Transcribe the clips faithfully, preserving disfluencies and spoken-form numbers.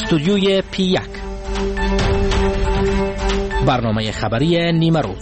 استودیوی پی یک، برنامه خبری نیمه روز.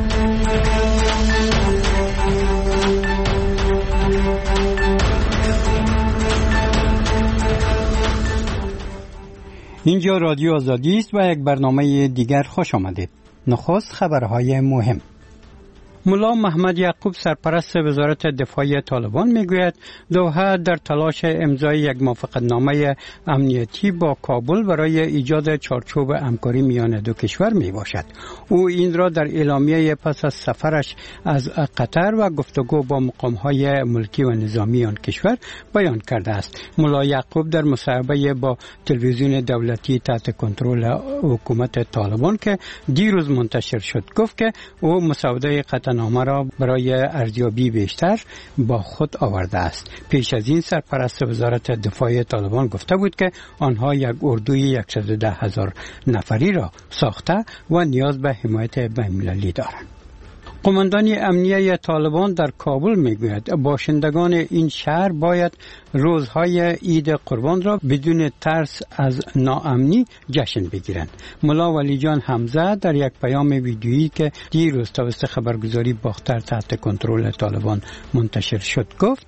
اینجا رادیو آزادی است و یک برنامه دیگر خوش آمدید. نخست خبرهای مهم. ملا محمد یعقوب سرپرست وزارت دفاع طالبان میگوید دوحه در تلاش امضای یک موافقتنامه امنیتی با کابل برای ایجاد چارچوب همکاری میان دو کشور می باشد. او این را در اعلامیه پس از سفرش از قطر و گفتگو با مقامهای ملکی و نظامی آن کشور بیان کرده است. ملا یعقوب در مصاحبه با تلویزیون دولتی تحت کنترل حکومت طالبان که دیروز منتشر شد گفت که او مسوده قطعنامه را برای ارزیابی بیشتر با خود آورده است. پیش از این سرپرست وزارت دفاع طالبان گفته بود که آنها یک اردوی صد و ده هزار نفری را ساخته و نیاز به حمایت بین‌المللی دارند. قماندان امنیه طالبان در کابل میگوید باشندگان این شهر باید روزهای عید قربان را بدون ترس از ناامنی جشن بگیرند. ملا ولی جان حمزه در یک پیام ویدیویی که دیروز توسط خبرگزاری باختر تحت کنترل طالبان منتشر شد گفت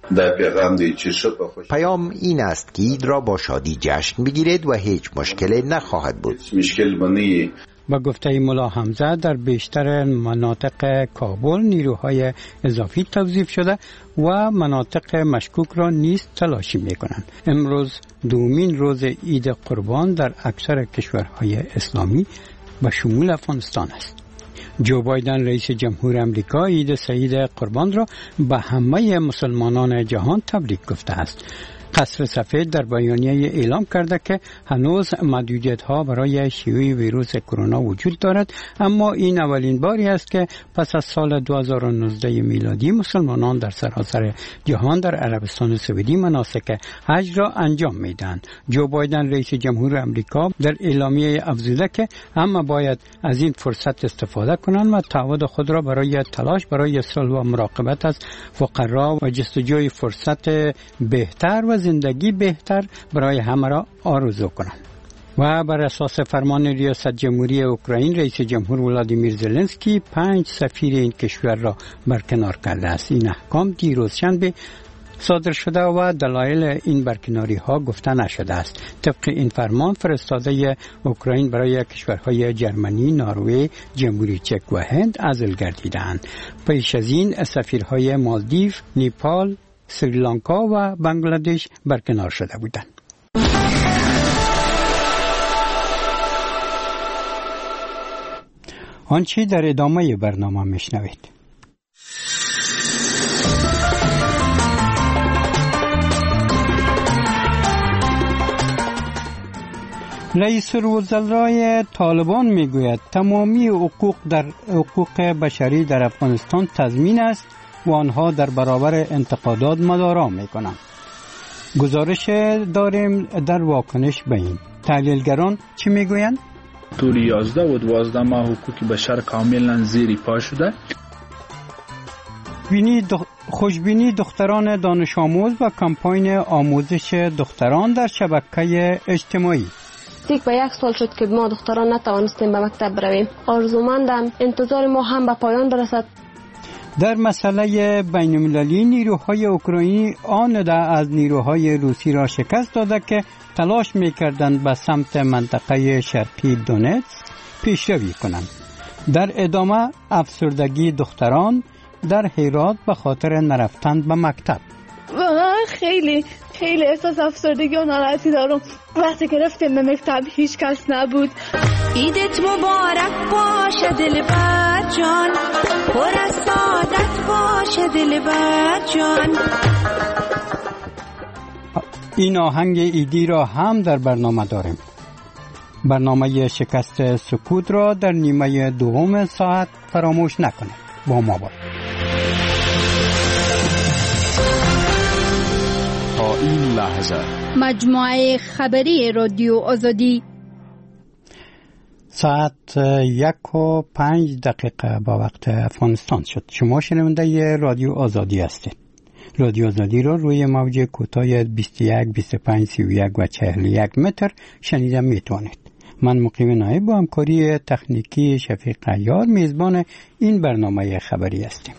پیام این است که عید را با شادی جشن بگیرید و هیچ مشکلی نخواهد بود. با گفته ملا حمزه در بیشتر مناطق کابل نیروهای اضافی توظیف شده و مناطق مشکوک را نیز تلاشی می کنند. امروز دومین روز عید قربان در اکثر کشورهای اسلامی و شمول افغانستان است. جو بایدن رئیس جمهور امریکا عید سعید قربان را به همه مسلمانان جهان تبریک گفته است. قصر سفید در بیانیه اعلام کرده که هنوز محدودیت‌ها برای شیوع ویروس کرونا وجود دارد، اما این اولین باری است که پس از سال دو هزار و نوزده میلادی مسلمانان در سراسر جهان در عربستان سعودی مناسک حج را انجام میدهند. جو بایدن رئیس جمهور امریکا در اعلامیه افزوده که همه باید از این فرصت استفاده کنند و تعهد خود را برای تلاش برای صلح و مراقبت از فقرا و جستجوی فرصت بهتر و زندگی بهتر برای همه را آرزو کنند. و بر اساس فرمان ریاست جمهوری اوکراین رئیس جمهور ولادیمیر زلنسکی پنج سفیر این کشور را برکنار کرده است. این احکام دیروز شنبه صادر شده و دلایل این برکناری ها گفته نشده است. طبق این فرمان فرستاده اوکراین برای کشورهای جرمنی، نروژ، جمهوری چک و هند عزل گردیدند. پیش از این سفیرهای مالدیو، نیپال، سریلانکا و بنگلادش برکنار شده بودند. آنچه در ادامه برنامه میشنوید. رئیس الوزرای طالبان میگوید تمامی حقوق در حقوق بشری در افغانستان تضمین است و آنها در برابر انتقادات مدارا میکنند. گزارش داریم در واکنش به این. تحلیلگران چی میگویند؟ طول یازده و دوازده ماه حقوق بشر کاملا زیر پا شده. بینی دخ... خوشبینی دختران دانش آموز و کمپاین آموزش دختران در شبکه اجتماعی. دیگه به یک سال شد که ما دختران نتوانستیم به مکتب برویم. آرزومندم انتظار ما هم به پایان برسد. در مسئله بین‌المللی نیروهای اوکراینی آنده از نیروهای روسی را شکست داده که تلاش می‌کردند به سمت منطقه شرقی دونتسک پیشروی کنند. در ادامه افسردگی دختران در هرات به خاطر نرفتن به مکتب. واقعا خیلی خیلی احساس افسردگی و ناراحتی دارم. وقتی که رفتیم به مکتب هیچ کس نبود. عیدت مبارک باشه دلبر جان، پر از سعادت باشه دلبر جان. این آهنگ عیدی را هم در برنامه داریم. برنامه شکست سکوت را در نیمه دوم ساعت فراموش نکنید. با ما باشید. تا این لحظه مجموعه خبری رادیو آزادی ساعت یک و پنج دقیقه با وقت افغانستان شد. شما شنونده رادیو آزادی هستید. رادیو آزادی را روی موج کوتاه بیست و یک، بیست و پنج، سی و یک و چهل و یک متر شنیدن میتوانید. من مقیم نایب با همکاری تکنیکی شفیق عیار میزبان این برنامه خبری هستیم.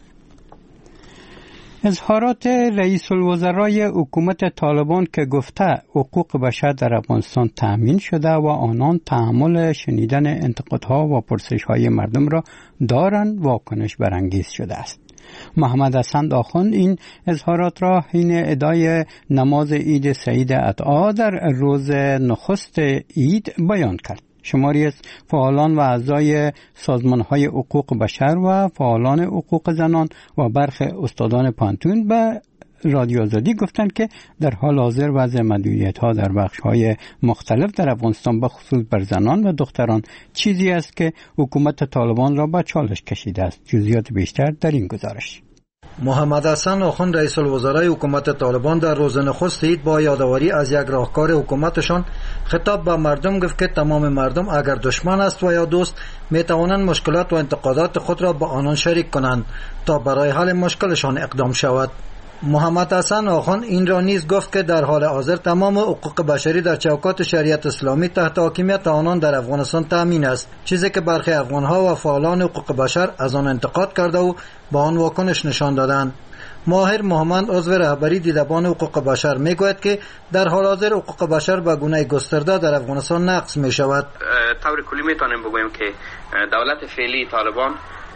اظهارات رئیس الوزرای حکومت طالبان که گفته حقوق بشر در افغانستان تأمین شده و آنان تحمل شنیدن انتقادها و پرسش‌های مردم را دارند واکنش برانگیز شده است. محمد حسن آخوند این اظهارات را حین ادای نماز عید سعید اضحی در روز نخست عید بیان کرد. شماری از فعالان و اعضای سازمان‌های حقوق بشر و فعالان حقوق زنان و برخی استادان پانتون به رادیو آزادی گفتند که در حال حاضر وضع محدودیت‌ها در بخش‌های مختلف در افغانستان به خصوص بر زنان و دختران چیزی است که حکومت طالبان را به چالش کشیده است. جزئیات بیشتر در این گزارش. محمد حسن آخوند رئیس الوزرای حکومت طالبان در روز نخست عید با یادآوری از یک راهکار حکومتشان خطاب به مردم گفت که تمام مردم اگر دشمن است و یا دوست می توانند مشکلات و انتقادات خود را با آنان شریک کنند تا برای حل مشکلشان اقدام شود. محمد حسن آخوند این را نیز گفت که در حال حاضر تمام حقوق بشری در چوکات شریعت اسلامی تحت حاکمیت آنان در افغانستان تامین است، چیزی که برخی افغانها و فعالان حقوق بشر از آن انتقاد کرده و با آن واکنش نشان دادند. ماهر محمد عضو رهبری دیدبان حقوق بشر میگوید که در حال حاضر حقوق بشر به گونه گسترده در افغانستان نقض می شود. طور کلی میتونیم بگوییم که دولت فعلی طالبان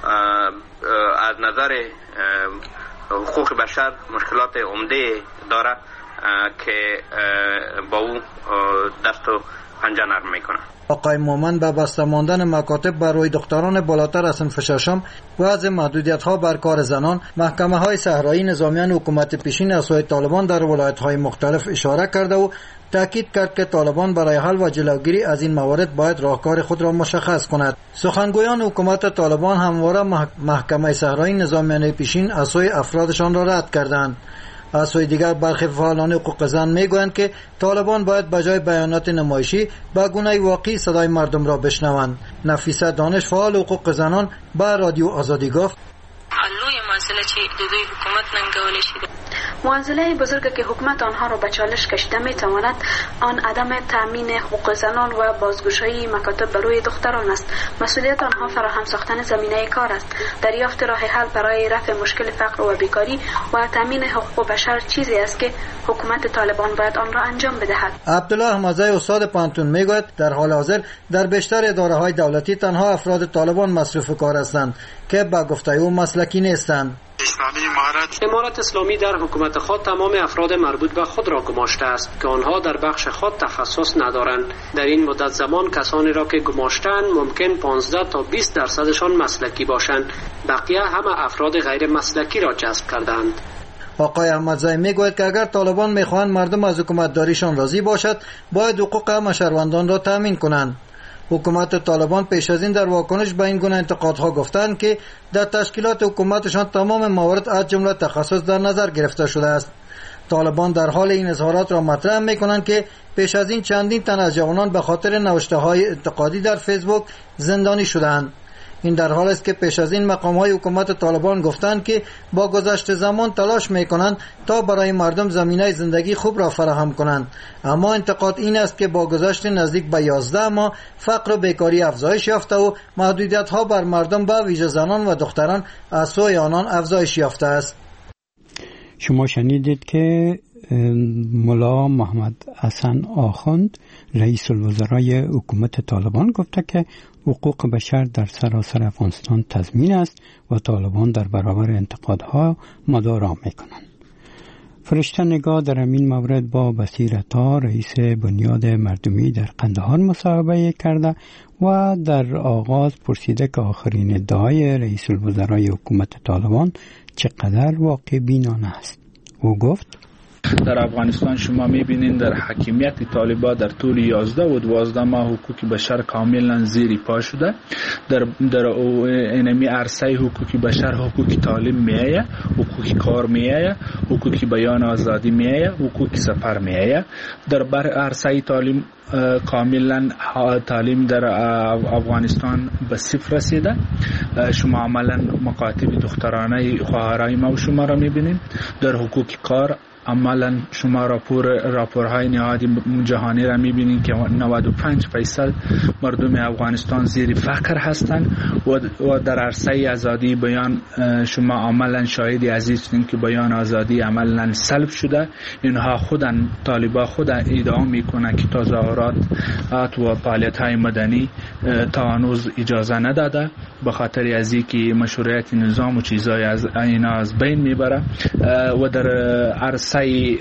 از نظر حقوق بشر مشکلات عمده داره که با او دست و پنجه نرم میکنه. آقای مومن به بسته ماندن مکاتب برای دختران بالاتر از صنف ششم و از محدودیت ها بر کار زنان، محکمه های صحرایی نظامیان حکومت پیشین از سوی طالبان در ولایت های مختلف اشاره کرده و تاکید کرد که طالبان برای حل و جلوگیری از این موارد باید راهکار خود را مشخص کند. سخنگویان حکومت طالبان همواره محکمه صحرایی نظامیان پیشین از سوی افرادشان را رد کردند. از سوی دیگر برخی فعالان حقوق زن میگویند که طالبان باید بجای بیانات نمایشی به گونه واقعی صدای مردم را بشنوند. نفیسه دانش فعال حقوق زنان به رادیو آزادی گفت لوی مسئله چی دوی حکومت ننگولی شده معضله بزرگی که حکومت آنها را به چالش کشیده میتواند آن عدم تامین حقوق زنان و بازگشایی مکاتب برای دختران است. مسئولیت آنها فراهم ساختن زمینه کار است. دریافت راه حل برای رفع مشکل فقر و بیکاری و تامین حقوق بشر چیزی است که حکومت طالبان باید آن را انجام بدهد. عبدالله احمدزی استاد پانتون میگوید در حال حاضر در بیشتر اداره های دولتی تنها افراد طالبان مصروف کار هستند که با گفته او مسلکی نیستند. امارت اسلامی در حکومت خود تمام افراد مربوط به خود را گماشته است که آنها در بخش خود تخصص ندارند. در این مدت زمان کسانی را که گماشتند ممکن پانزده تا بیست درصدشان مسلکی باشند، بقیه همه افراد غیر مسلکی را جذب کردند. آقای احمدزی میگوید که اگر طالبان میخواهند مردم از حکومت داریشان راضی باشد باید حقوق همه شهروندان را تامین کنند. حکومت طالبان پیش از این در واکنش به این گونه انتقادها گفتند که در تشکیلات حکومتشان تمام موارد از جمله تخصص در نظر گرفته شده است. طالبان در حال این اظهارات را مطرح میکنند که پیش از این چندین تن از جوانان به خاطر نوشته های انتقادی در فیسبوک زندانی شدند. این در حال است که پیش از این مقام های حکومت طالبان گفتند که با گذشت زمان تلاش میکنند تا برای مردم زمینه زندگی خوب را فراهم کنند، اما انتقاد این است که با گذشت نزدیک به یازده ماه فقر و بیکاری افزایش یافته و محدودیت ها بر مردم به ویژه زنان و دختران از سوی آنان افزایش یافته است. شما شنیدید که ملا محمد حسن آخوند رئیس الوزرای حکومت طالبان گفته که حقوق بشر در سراسر افغانستان تضمین است و طالبان در برابر انتقادها مدارا میکنند. فرشته نگاه در این مورد با بصیر عطا رئیس بنیاد مردمی در قندهار مصاحبه کرده و در آغاز پرسیده که آخرین ادعای رئیس الوزرای حکومت طالبان چقدر واقع بینانه است. او گفت در افغانستان شما میبینید در حاکمیت طالبان در طول یازده و دوازده ماه حقوق بشر کاملا زیر پا شده. در در اینمی عرصه حقوق بشر حقوق تعلیم میایه، حقوق کار میایه، حقوق بیان آزادی میایه، حقوق سفر میایه. در بر عرصه تعلیم کاملا تعلیم در افغانستان به صفر رسیده. شما عملا مکاتب دخترانه خواهرای ما و شما را میبینید. در حقوق کار عملا شما راپور راپورهای نهادی جهانی را میبینید که نود و پنج درصد مردم افغانستان زیر فقر هستند و در عرصه آزادی بیان شما عملا شاهدی عزیزین که بیان آزادی عملا سلب شده. اینها خودن طالبا خود ادعا میکنن که تظاهرات و فعالیت‌های مدنی تا هنوز اجازه نداده، به خاطر از اینکه مشروعیت نظام و چیزای از اینا از بین میبره و در عرصه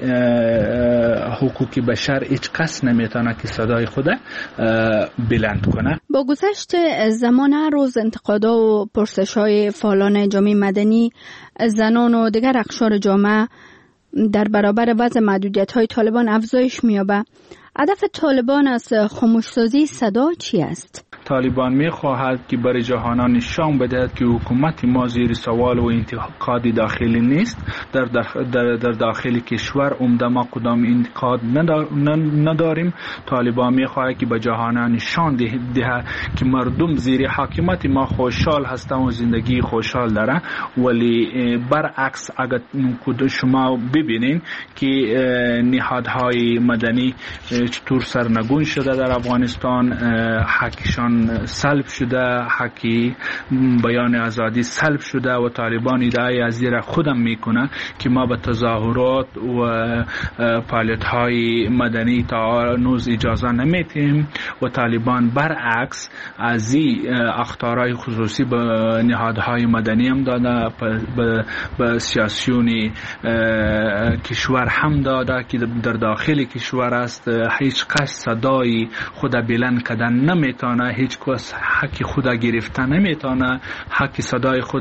حقوق بشر هیچ کس نمیتونه که صدای خود بلند کنه. با گذشت زمان روز انتقادها و پرسش‌های فعالان جامعه مدنی، زنان و دیگر اقشار جامعه در برابر وضع محدودیت‌های طالبان افزایش می‌یابد. هدف طالبان از خاموشسازی صدا چی است؟ طالبان می‌خواهد که برای جهان نشان بدهد که حکومت ما زیر سوال و انتقاد داخلی نیست. در, در, در داخل کشور عمده ما کدام انتقاد نداریم. طالبان می‌خواهد که به جهان نشان دهد که مردم زیر حاکمیت ما خوشحال هستند و زندگی خوشحال دارند. ولی برعکس اگر شما ببینید که نهادهای مدنی چطور سرنگون شده در افغانستان، حقشان سلب شده، حقی بیان آزادی سلب شده و طالبان ادعای از زیر خودم میکنه که ما به تظاهرات و فعالیت‌های مدنی تا هنوز اجازه نمیدیم و طالبان برعکس از این اخطارهای خصوصی به نهادهای مدنی هم داده، به سیاسیون کشور هم داده که در داخل کشور است. هیچ کس صدای خود بلند کردن نمیتونه، هیچ کس حق خود گرفتن نمیتونه، حق صدای خود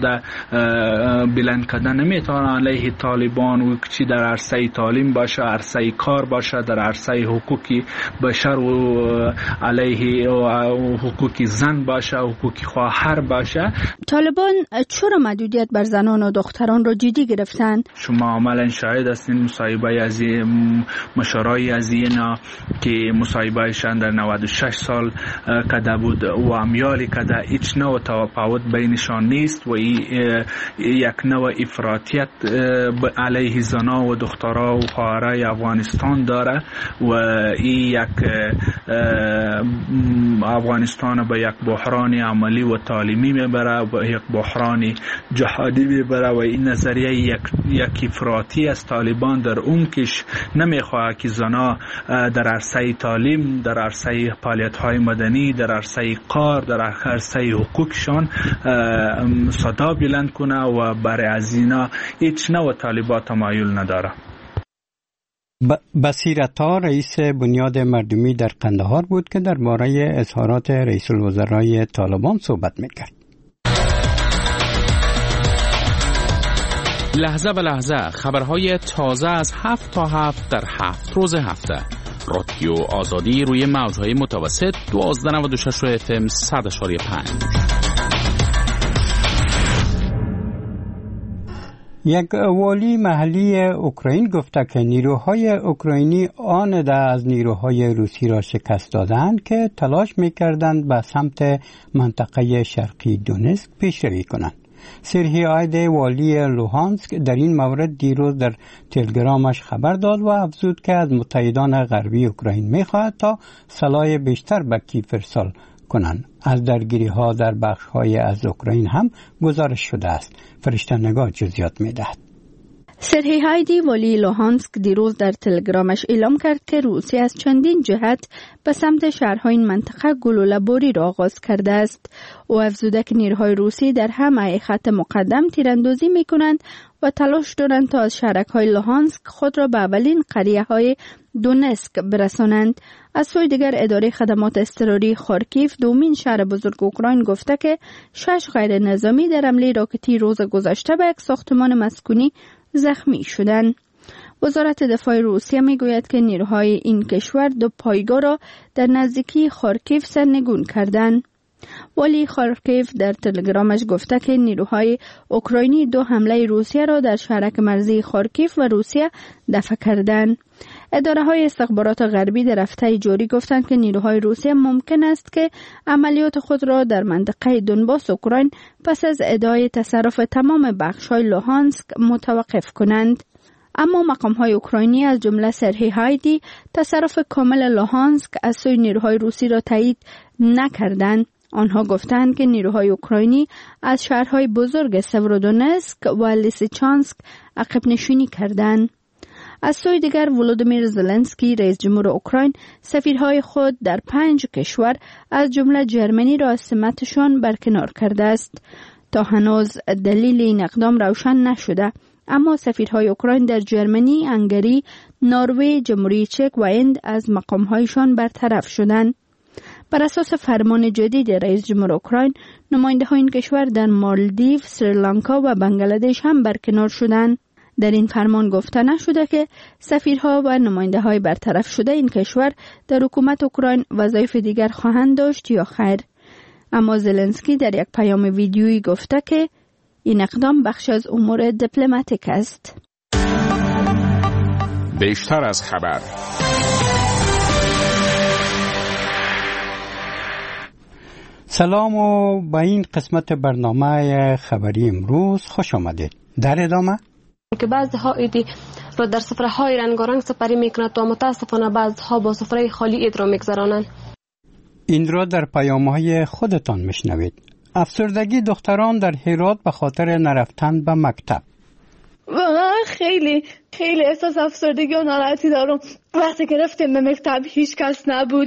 بلند کردن نمیتونه علیه طالبان و چی در عرصه تعلیم باشه، عرصه کار باشه، در عرصه حقوق بشر و علیه حقوق زن باشه، حقوق خواهر باشه. طالبان چرا محدودیت بر زنان و دختران را جدی گرفتن؟ شما عملا شاهد هستین مصاحبه از مشارای از اینا که مصاحبهشان در نود و شش سال کده بود و امیالی کده، هیچ نوع تفاوت بینشان نیست و ای یک نوع افراطیت علیه زنا و دخترها و خواهرای افغانستان داره و ای یک افغانستان به یک بحران عملی و تعلیمی میبره و یک بحران جهادی میبره و این نظریه یک یک افراطی از طالبان در اون کش نمیخواه که زنا در عرصه تعلیم، در عرصه فعالیت‌های مدنی، در عرصه کار، در عرصه حقوقشان صدا بلند کنه و برای از اینا هیچ نوع طالبان تمایل نداره. بصیرتا رئیس بنیاد مردمی در قندهار بود که درباره اظهارات رئیس الوزرای طالبان صحبت میکرد. لحظه به لحظه خبرهای تازه از هفت تا هفت در هفت روز هفته. رادیو آزادی روی موجهای متوسط دوازده و نود و شش اف ام صد و پنج. یک والی محلی اوکراین گفته که نیروهای اوکراینی آنده از نیروهای روسی را شکست دادند که تلاش می‌کردند به سمت منطقه شرقی دونسک پیشروی کنند. سرهی آیده والی لوهانسک در این مورد دیروز در تلگرامش خبر داد و افزود که از متحدان غربی اوکراین می‌خواهد تا سلاح بیشتر به کیف ارسال کنند. از درگیری ها در بخش های از اوکراین هم گزارش شده است. فرشته نگاه جزئیات می‌دهد. سرهی هایدی والی لوهانسک دیروز در تلگرامش اعلام کرد که روسیه از چندین جهت به سمت شهرهای این منطقه گلوله‌باری را آغاز کرده است. او افزوده که نیروهای روسی در همه خط مقدم تیراندازی می‌کنند و تلاش دارند تا از شهرک‌های لوهانسک خود را به اولین قریه‌های دونسک برسانند. از سوی دیگر اداره خدمات اضطراری خارکیف دومین شهر بزرگ اوکراین گفته که شش غیر نظامی در حمله راکتی روز گذشته به یک ساختمان مسکونی زخمی شدند. وزارت دفاع روسیه میگوید که نیروهای این کشور دو پایگاه را در نزدیکی خارکیف سرنگون کردند. ولی خارکیف در تلگرامش گفته که نیروهای اوکراینی دو حمله روسیه را در شهرک مرزی خارکیف و روسیه دفع کردند. اداره های استخبارات غربی در هفته جاری گفتند که نیروهای روسیه ممکن است که عملیات خود را در منطقه دونباس اوکراین پس از ادعای تصرف تمام بخش‌های لوهانسک متوقف کنند. اما مقام‌های اوکراینی از جمله سرهی هایدی تصرف کامل لوهانسک از سوی نیروهای روسی را تایید نکردند. آنها گفتند که نیروهای اوکراینی از شهرهای بزرگ سورودونسک و لیسیچانسک عقب نشینی کردند. از سوی دیگر ولودیمیر زلنسکی رئیس جمهور اوکراین سفیرهای خود در پنج کشور از جمله جرمنی را از سمتشان برکنار کرده است. تا هنوز دلیل این اقدام روشن نشده، اما سفیرهای اوکراین در جرمنی، هنگری، نروژ، جمهوری چک و هند از مقامهایشان برطرف شدند. بر اساس فرمان جدید رئیس جمهور اوکراین، نماینده های این کشور در مالدیو، سریلانکا و بنگلادش هم برکنار شدند. در این فرمان گفته نشده که سفیرها و نماینده های برطرف شده این کشور در حکومت اوکراین وظایف دیگر خواهند داشت یا خیر. اما زلنسکی در یک پیام ویدیویی گفته که این اقدام بخش از امور دیپلماتیک است. بیشتر از خبر. سلام و با این قسمت برنامه خبری امروز خوش آمدید. در ادامه که بعضها ایدی را در سفره های رنگارنگ سپری میکند و متاسفانه بعضها با سفره خالی اید را میگذرانند. این را در پیام های خودتان میشنوید. افسردگی دختران در هرات به خاطر نرفتن به مکتب. واقعا خیلی خیلی احساس افسردگی و ناراحتی دارم. وقتی که رفتیم به مکتب هیچ کس نبود.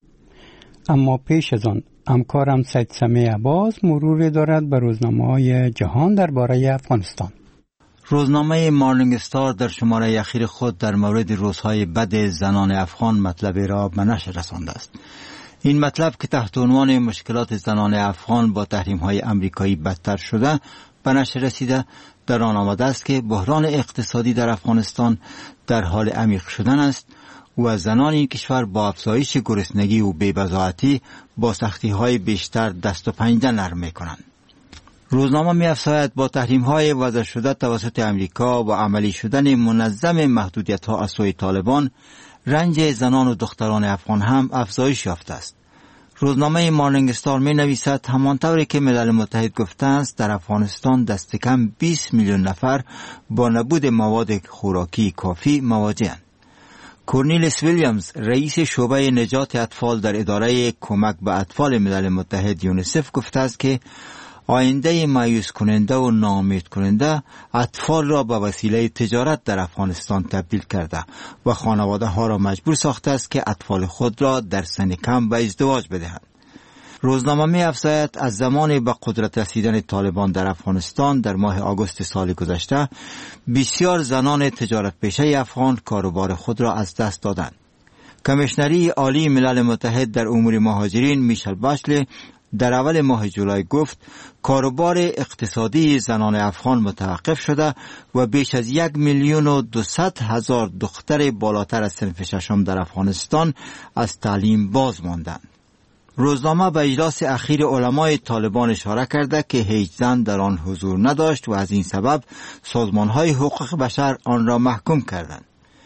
اما پیش از آن همکارم سید سمیع عباس مرور دارد به روزنامه‌های جهان درباره افغانستان. روزنامه مارنینگ استار در شماره اخیر خود در مورد روزهای بد زنان افغان مطلب را به نشر رسانده است. این مطلب که تحت عنوان مشکلات زنان افغان با تحریم‌های آمریکایی بدتر شده به نشر رسیده، در آن آمده است که بحران اقتصادی در افغانستان در حال عمیق شدن است و زنان این کشور با افزایش گرسنگی و بی‌بضاعتی با سختی‌های بیشتر دست و پنجه نرم می‌کنند. روزنامه می‌افزاید با تحریم‌های وضع شده توسط آمریکا و عملی شدن منظم محدودیت‌ها از سوی طالبان، رنج زنان و دختران افغان هم افزایش یافته است. روزنامه مارنینگ استار می‌نویسد همانطوری که ملل متحد گفته است در افغانستان دست کم بیست میلیون نفر با نبود مواد خوراکی کافی مواجه‌اند. کورنیلیس ویلیامز رئیس شعبه نجات اطفال در اداره کمک به اطفال ملل متحد یونیسف گفته است که آینده مایوس کننده و ناامید کننده اطفال را به وسیله تجارت در افغانستان تبدیل کرده و خانواده ها را مجبور ساخته است که اطفال خود را در سن کم به ازدواج بدهند. روزنامه می افزاید از زمان به قدرت رسیدن طالبان در افغانستان در ماه آگوست سال گذشته بسیار زنان تجارت پیشه افغان کاروبار خود را از دست دادند. کمیشنری عالی ملل متحد در امور مهاجرین میشل باشلی در اول ماه جولای گفت کاروبار اقتصادی زنان افغان متوقف شده و بیش از یک میلیون و دوصد هزار دختر بالاتر از صنف ششم در افغانستان از تعلیم باز ماندند. روزنامه به اجلاس اخیر علمای طالبان اشاره کرده که هیچ زن در آن حضور نداشت و از این سبب سازمان‌های حقوق بشر آن را محکوم کردند.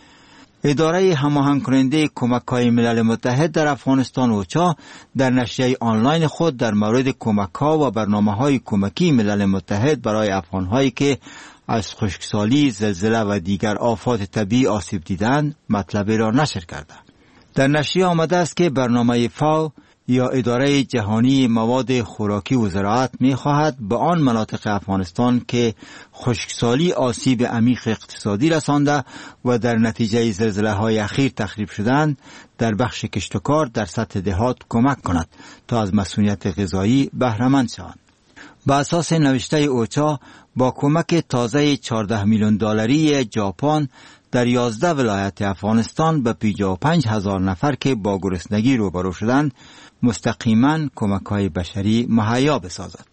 اداره هماهنگ کننده کمک‌های ملل متحد در افغانستان اوچا در نشریه آنلاین خود در مورد کمک‌ها و برنامه‌های کمکی ملل متحد برای افغان‌هایی که از خشکسالی، زلزله و دیگر آفات طبیعی آسیب دیدند مطلب را نشر کرده. در نشریه آمده است که برنامه فاو یا اداره جهانی مواد خوراکی و زراعت می خواهد به آن مناطق افغانستان که خشکسالی آسیب عمیق اقتصادی رسانده و در نتیجه زلزله های اخیر تخریب شدند در بخش کشت و کار در سطح دهات کمک کند تا از مسئولیت غذایی بهره مند شوند. به اساس نوشته اوچا با کمک تازه چهارده میلیون دلاری ژاپن در یازده ولایت افغانستان به پنجاه و پنج هزار نفر که با گرسنگی روبرو شدند مستقیما کمک‌های بشری مهیا بسازد.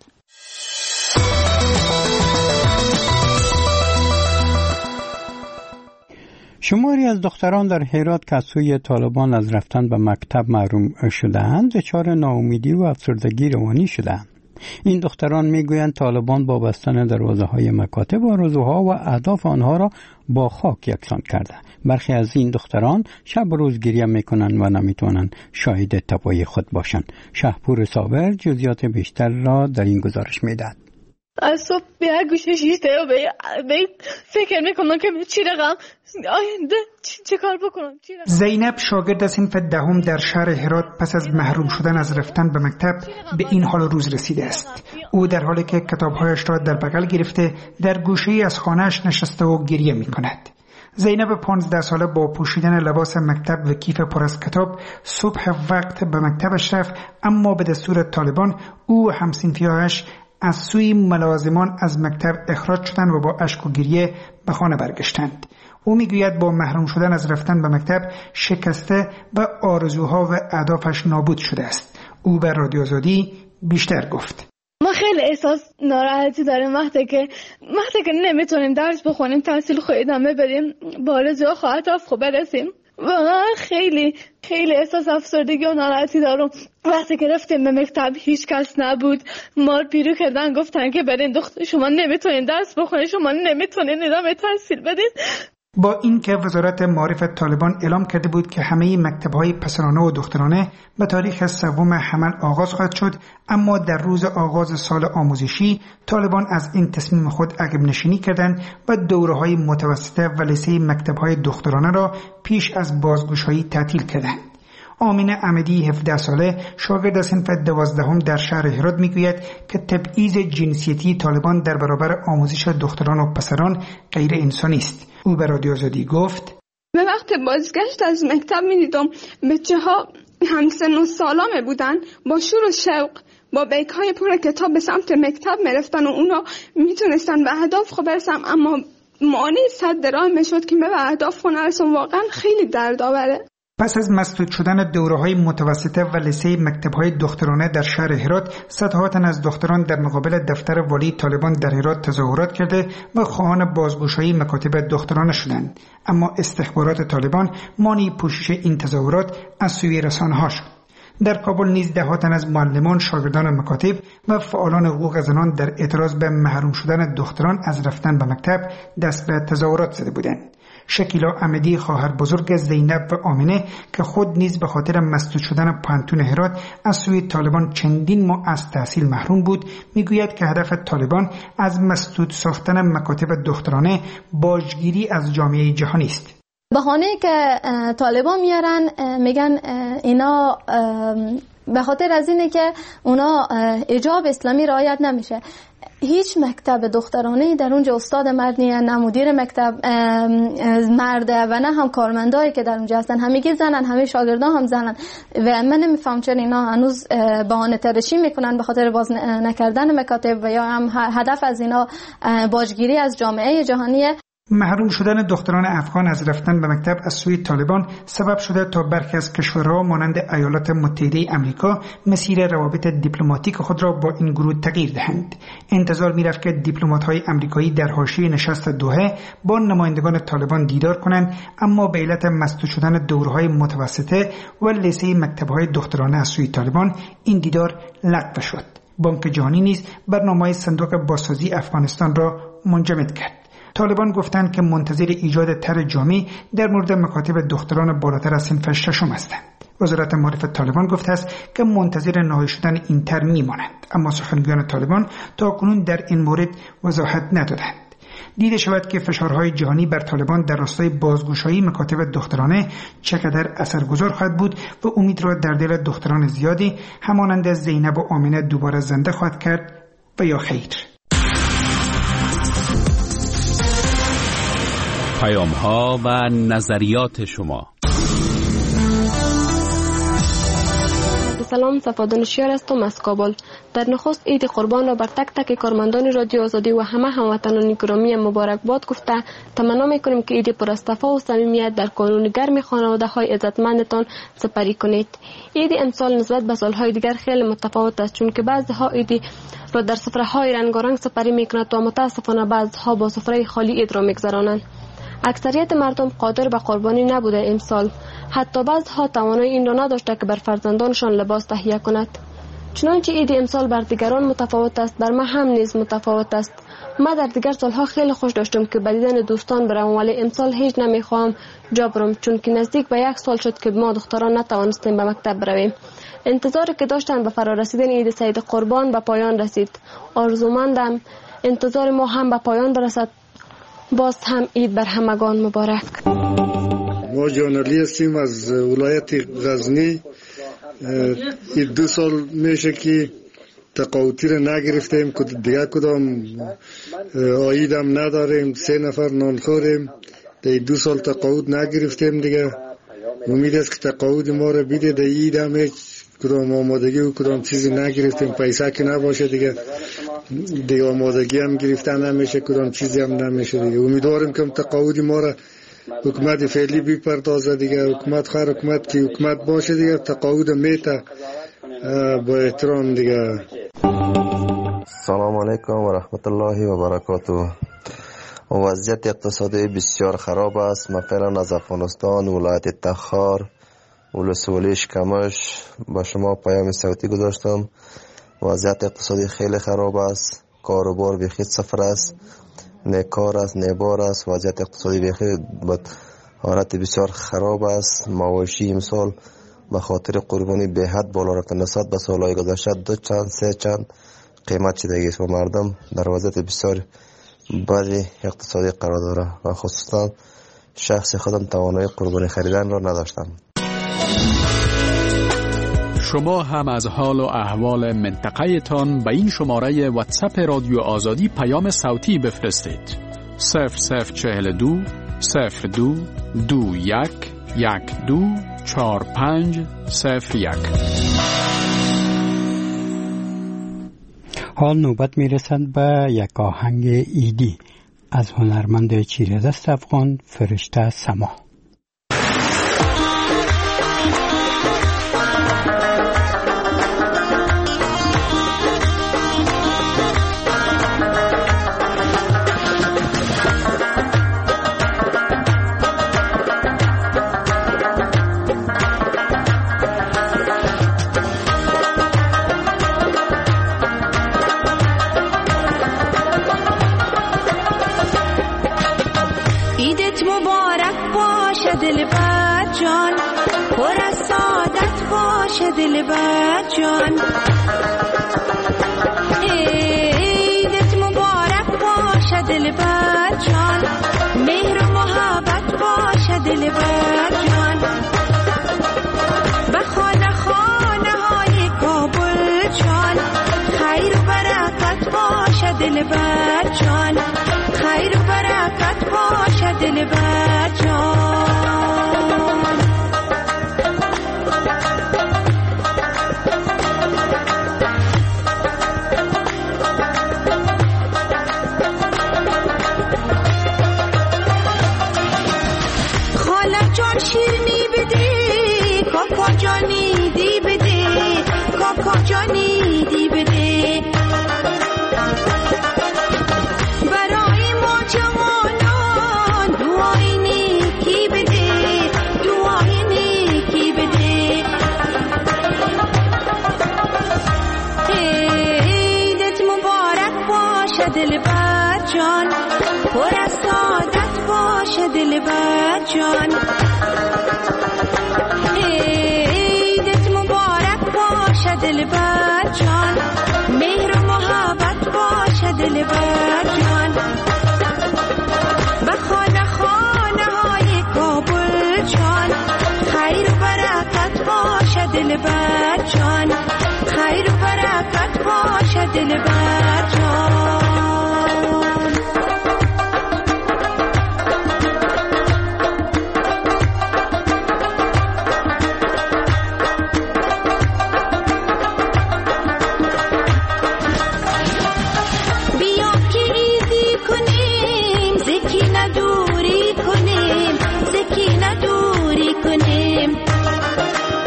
شماری از دختران در هرات که از سوی طالبان از رفتن به مکتب محروم شدند دچار ناامیدی و افسردگی روانی شدند. این دختران میگویند طالبان با بستن دروازه‌های مکاتب آرزوها و اهداف آنها را با خاک یکسان کرده. برخی از این دختران شب و روز گریه میکنند و نمیتوانند شاهد تباهی خود باشند. شهپور صابر جزئیات بیشتر را در این گزارش میدهد. از صبح به یک گوشه شیشته و به فکر میکنم که چی رقم آینده چه کار بکنم. زینب شاگرد صنف دهم در شهر هرات پس از محروم شدن از رفتن به مکتب به این حال روز رسیده است. او در حالی که کتابهایش را در بغل گرفته در گوشه‌ای از خانه‌اش نشسته و گریه میکند. زینب پانزده ساله با پوشیدن لباس مکتب و کیف پر از کتاب صبح وقت به مکتبش رفت، اما به دستور طالبان او و هم‌صنفی‌هایش از سوی ملازمان از مکتب اخراج شدند و با اشک و گریه به خانه برگشتند. او میگوید با محروم شدن از رفتن به مکتب شکسته و آرزوها و اهدافش نابود شده است. او به رادیو آزادی بیشتر گفت. ما خیلی احساس ناراحتی داریم وقتی که وقتی که نمیتونیم درس بخونیم، تحصیل خود ادامه بدیم، با آرزوها و اهداف خود برسیم. واقعا خیلی خیلی احساس افسردگی و ناراحتی دارم. وقتی که رفتیم به مکتب هیچ کس نبود، مار پیرو کردن، گفتن که برین دختر شما نمیتونین درس بخونین، شما نمیتونین ادامه تحصیل بدین. با اینکه وزارت معارف طالبان اعلام کرده بود که همه مکتب‌های پسرانه و دخترانه به تاریخ سوم حمل آغاز خواهد شد، اما در روز آغاز سال آموزشی طالبان از این تصمیم خود عقب نشینی کردند و دوره‌های متوسطه و لیسه مکتب‌های دخترانه را پیش از بازگشایی تعطیل کردند. آمینه احمدی هفده ساله شاگرد صنف دوازدهم در شهر هرات میگوید که تبعیض جنسیتی طالبان در برابر آموزش دختران و پسران غیر انسانی است. او به رادیو آزادی گفت: به وقت بازگشت از مکتب می‌دیدم بچه‌ها همسن و سالانه بودن، با شور و شوق با بیگ‌های پر کتاب به سمت مکتب می‌رفتن و اونا میتونستن به اهداف خود برسن، اما مانع صد راه میشد که به اهداف خود نرسن. واقعا خیلی دردآوره. پس از مسدود شدن دوره‌های متوسطه و لیسه مکتب‌های دخترانه در شهر هرات، صدها تن از دختران در مقابل دفتر والی طالبان در هرات تظاهرات کرده و خواهان بازگشایی مکاتب دخترانه شدند. اما استخبارات طالبان مانع پوشش این تظاهرات از سوی رسانه‌ها شد. در کابل نیز ده ها تن از معلمان، شاگردان مکاتب و فعالان حقوق زنان در اعتراض به محروم شدن دختران از رفتن به مکتب دست به تظاهرات زده بودند. شکیلا احمدی خواهر بزرگ زینب و آمینه که خود نیز به خاطر مسدود شدن پانتون هرات از سوی طالبان چندین ماه از تحصیل محروم بود، میگوید که هدف طالبان از مسدود ساختن مکاتب دخترانه باجگیری از جامعه جهانی است. بهانه که طالبان میارن میگن اینا به خاطر از اینه که اونا حجاب اسلامی رعایت نمیشه. هیچ مکتب دخترانه در اونجا استاد مرد نیست، نه مدیر مکتب مرده و نه هم کارمندایی که در اونجا هستن، همگی زنن، همه شاگردان هم زنن و من نمیفهم چرا اینا هنوز بهانه ترشی میکنن به خاطر باز نکردن مکاتب و یا هم هدف از اینا باجگیری از جامعه جهانیه. محروم شدن دختران افغان از رفتن به مکتب از سوی طالبان سبب شده تا برخی از کشورها مانند ایالات متحده آمریکا مسیر روابط دیپلماتیک خود را با این گروه تغییر دهند. انتظار می‌رفت که دیپلمات‌های آمریکایی در حاشیه نشست دوحه با نمایندگان طالبان دیدار کنند، اما به علت مسدود شدن دوره‌های متوسطه و لیسه مکتب‌های دخترانه از سوی طالبان این دیدار لغو شد. بانک جهانی نیز برنامه‌های صندوق بازسازی افغانستان را منجمد کرد. طالبان گفتند که منتظر ایجاد طرح جامع در مورد مکاتب دختران بالاتر از صنف ششم هستند. وزارت معارف طالبان گفته است که منتظر نهایی شدن این طرح میمانند، اما سخنگویان طالبان تاکنون در این مورد وضاحت ندادند. دیده شود که فشارهای جهانی بر طالبان در راستای بازگشایی مکاتب دخترانه چقدر اثرگذار خواهد بود و امید را در دل دختران زیادی همانند زینب و آمینه دوباره زنده خواهد کرد و یا خیر. پیام ها و نظریات شما. سلام، صفادانشیار هستم از کابل. در نخست عید قربان را بر تک تک کارمندان رادیو آزادی و همه هموطنان گرامی مبارکباد گفته تمنا میکنیم که عید پر از صفا و صمیمیت در کانون گرم خانواده های عزتمندتان سپری کنید. عید امسال نسبت به سالهای دیگر خیلی متفاوت است، چون که بعضها عید را در سفره های رنگارنگ سپری میکنند و متاسفانه بعضها با سفره خالی عید را میگذرانند. اکثریت مردم قادر به قربانی نبوده امسال. حتی بعضها توانایی این را نداشته که بر فرزندانشان لباس تهیه کند. چنانچه عید امسال بر دیگران متفاوت است، بر من هم نیز متفاوت است. ما در دیگر سالها خیلی خوش داشتم که به دیدن دوستان بروم، ولی امسال هیچ نمیخواهم جا برم، چون که نزدیک به یک سال شد که ما دختران نتوانستیم به مکتب برویم. انتظاری که داشتن به فرارسیدن عید سید قربان به پایان رسید. آرزومندم انتظار ما هم به پایان برسد. باز هم عید بر همگان مبارک. ما جانلی هستیم از ولایت غزنی. این دو سال میشه که تقاوتی رو نگرفتیم، دیگه کدام عید هم نداریم، سه نفر نان خوریم. در دو سال تقاوت نگرفتیم دیگه. امید است که تقاوت ما رو بیده. در عید هم هیچ کدام آمادگی و کدام چیزی نگرفتیم، پیسه که نباشه دیگه دیگه آمادگی هم گرفتن نمیشه، کدام چیزی هم نمیشه دیگه. امیدواریم که تقاوت ما رو حکومت فعلی بپردازه دیگه. حکومت خیر حکومت که حکومت باشه دیگه، تقاعد میته با احترام دیگه. سلام علیکم و رحمت الله و برکاته. وضعیت اقتصادی بسیار خراب است. من فعلا از افغانستان ولایت تخار ولسوالی شکمش با شما پیام صوتی گذاشتم. وضعیت اقتصادی خیلی خراب است. کاروبار بیخی صفر است، نه کار است نه بار است. وضعیت اقتصادی بیخی به حالت بسیار خراب است. مواشی امسال به خاطر قربانی به حد بالا رفته، نسبت به سالهای گذشته دو چند سه چند قیمت شده است و مردم در وضعیت بسیار بدی اقتصادی قرار داره و خصوصا شخص خودم توانایی قربانی خریدن را نداشتم. شما هم از حال و احوال منطقه تان به این شماره واتساپ رادیو آزادی پیام صوتی بفرستید. صفر صفر چهل دو صفر دو دو یک یک دو چهار پنج صفر یک. حال نوبت میرسد به یک آهنگ ایدی از هنرمند چیره‌دست افغان فرشته سما. دلبر جان عیدت مبارک باشه دلبر جان، مهر و محبت باشه دلبر جان. به خانه خانه های کابل جان خیر و برکت باشه دلبر جان، خیر و برکت باشه دلبر جان. شیرنی بده کاکا جانی دی بده، کاکا جانی دی بده. برای ما جوانان دعای نیکی بده، دعای نیکی بده. عیدت مبارک باشه دلبر جان، پر از سعادت باشه دلبر جان. عیدت مبارک باشه دلبر جان، مهر و محبت باشه دلبر جان. به خانه خانه های کابل جان خیر و برکت باشه دلبر جان، خیر و برکت باشه دلبر جان.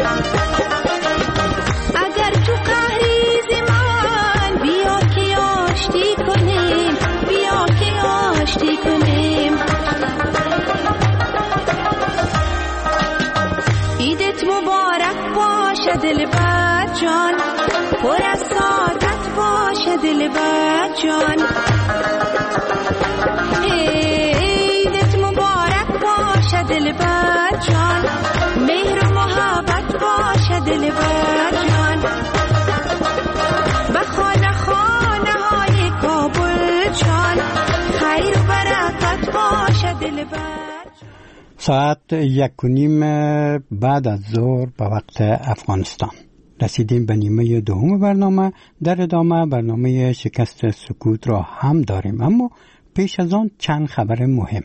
اگر تو قهری زمان بیا که دلبر جان، پر از سعادت باشه دلبر جان. عیدت مبارک باشه دلبر جان، مهر و محبت باشه دلبر جان. و خانه خانه های کابل جان، خیر و برکت باشه دلبر. ساعت یک و نیم بعد از ظهر به وقت افغانستان رسیدیم به نیمه دوم برنامه. در ادامه برنامه شکست سکوت را هم داریم، اما پیش از آن چند خبر مهم.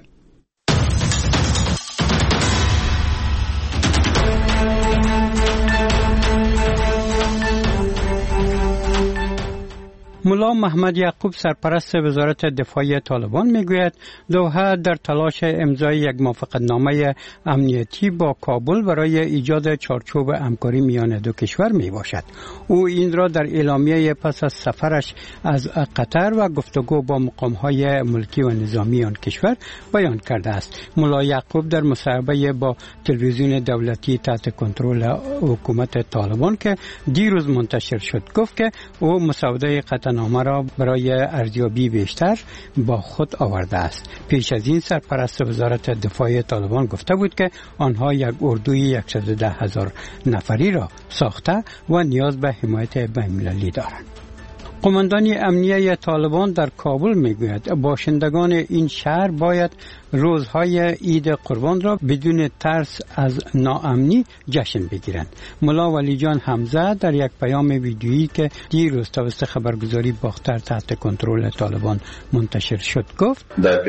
ملا محمد یعقوب سرپرست وزارت دفاع طالبان میگوید دوحه در تلاش امضای یک موافقتنامه امنیتی با کابل برای ایجاد چارچوب همکاری میان دو کشور می باشد. او این را در اعلامیه پس از سفرش از قطر و گفتگو با مقامهای ملکی و نظامی آن کشور بیان کرده است. ملا یعقوب در مصاحبه با تلویزیون دولتی تحت کنترل حکومت طالبان که دیروز منتشر شد گفت که او مسوده قطر نامه را برای ارزیابی بیشتر با خود آورده است. پیش از این سرپرست وزارت دفاع طالبان گفته بود که آنها یک اردوی صد و ده هزار نفری را ساخته و نیاز به حمایت بین‌المللی دارند. قماندانی امنیه طالبان در کابل میگوید باشندگان این شهر باید روزهای عید قربان را بدون ترس از ناامنی جشن بگیرند. ملا ولی جان حمزه در یک پیام ویدیویی که دیروز توسط خبرگزاری باختر تحت کنترل طالبان منتشر شد گفت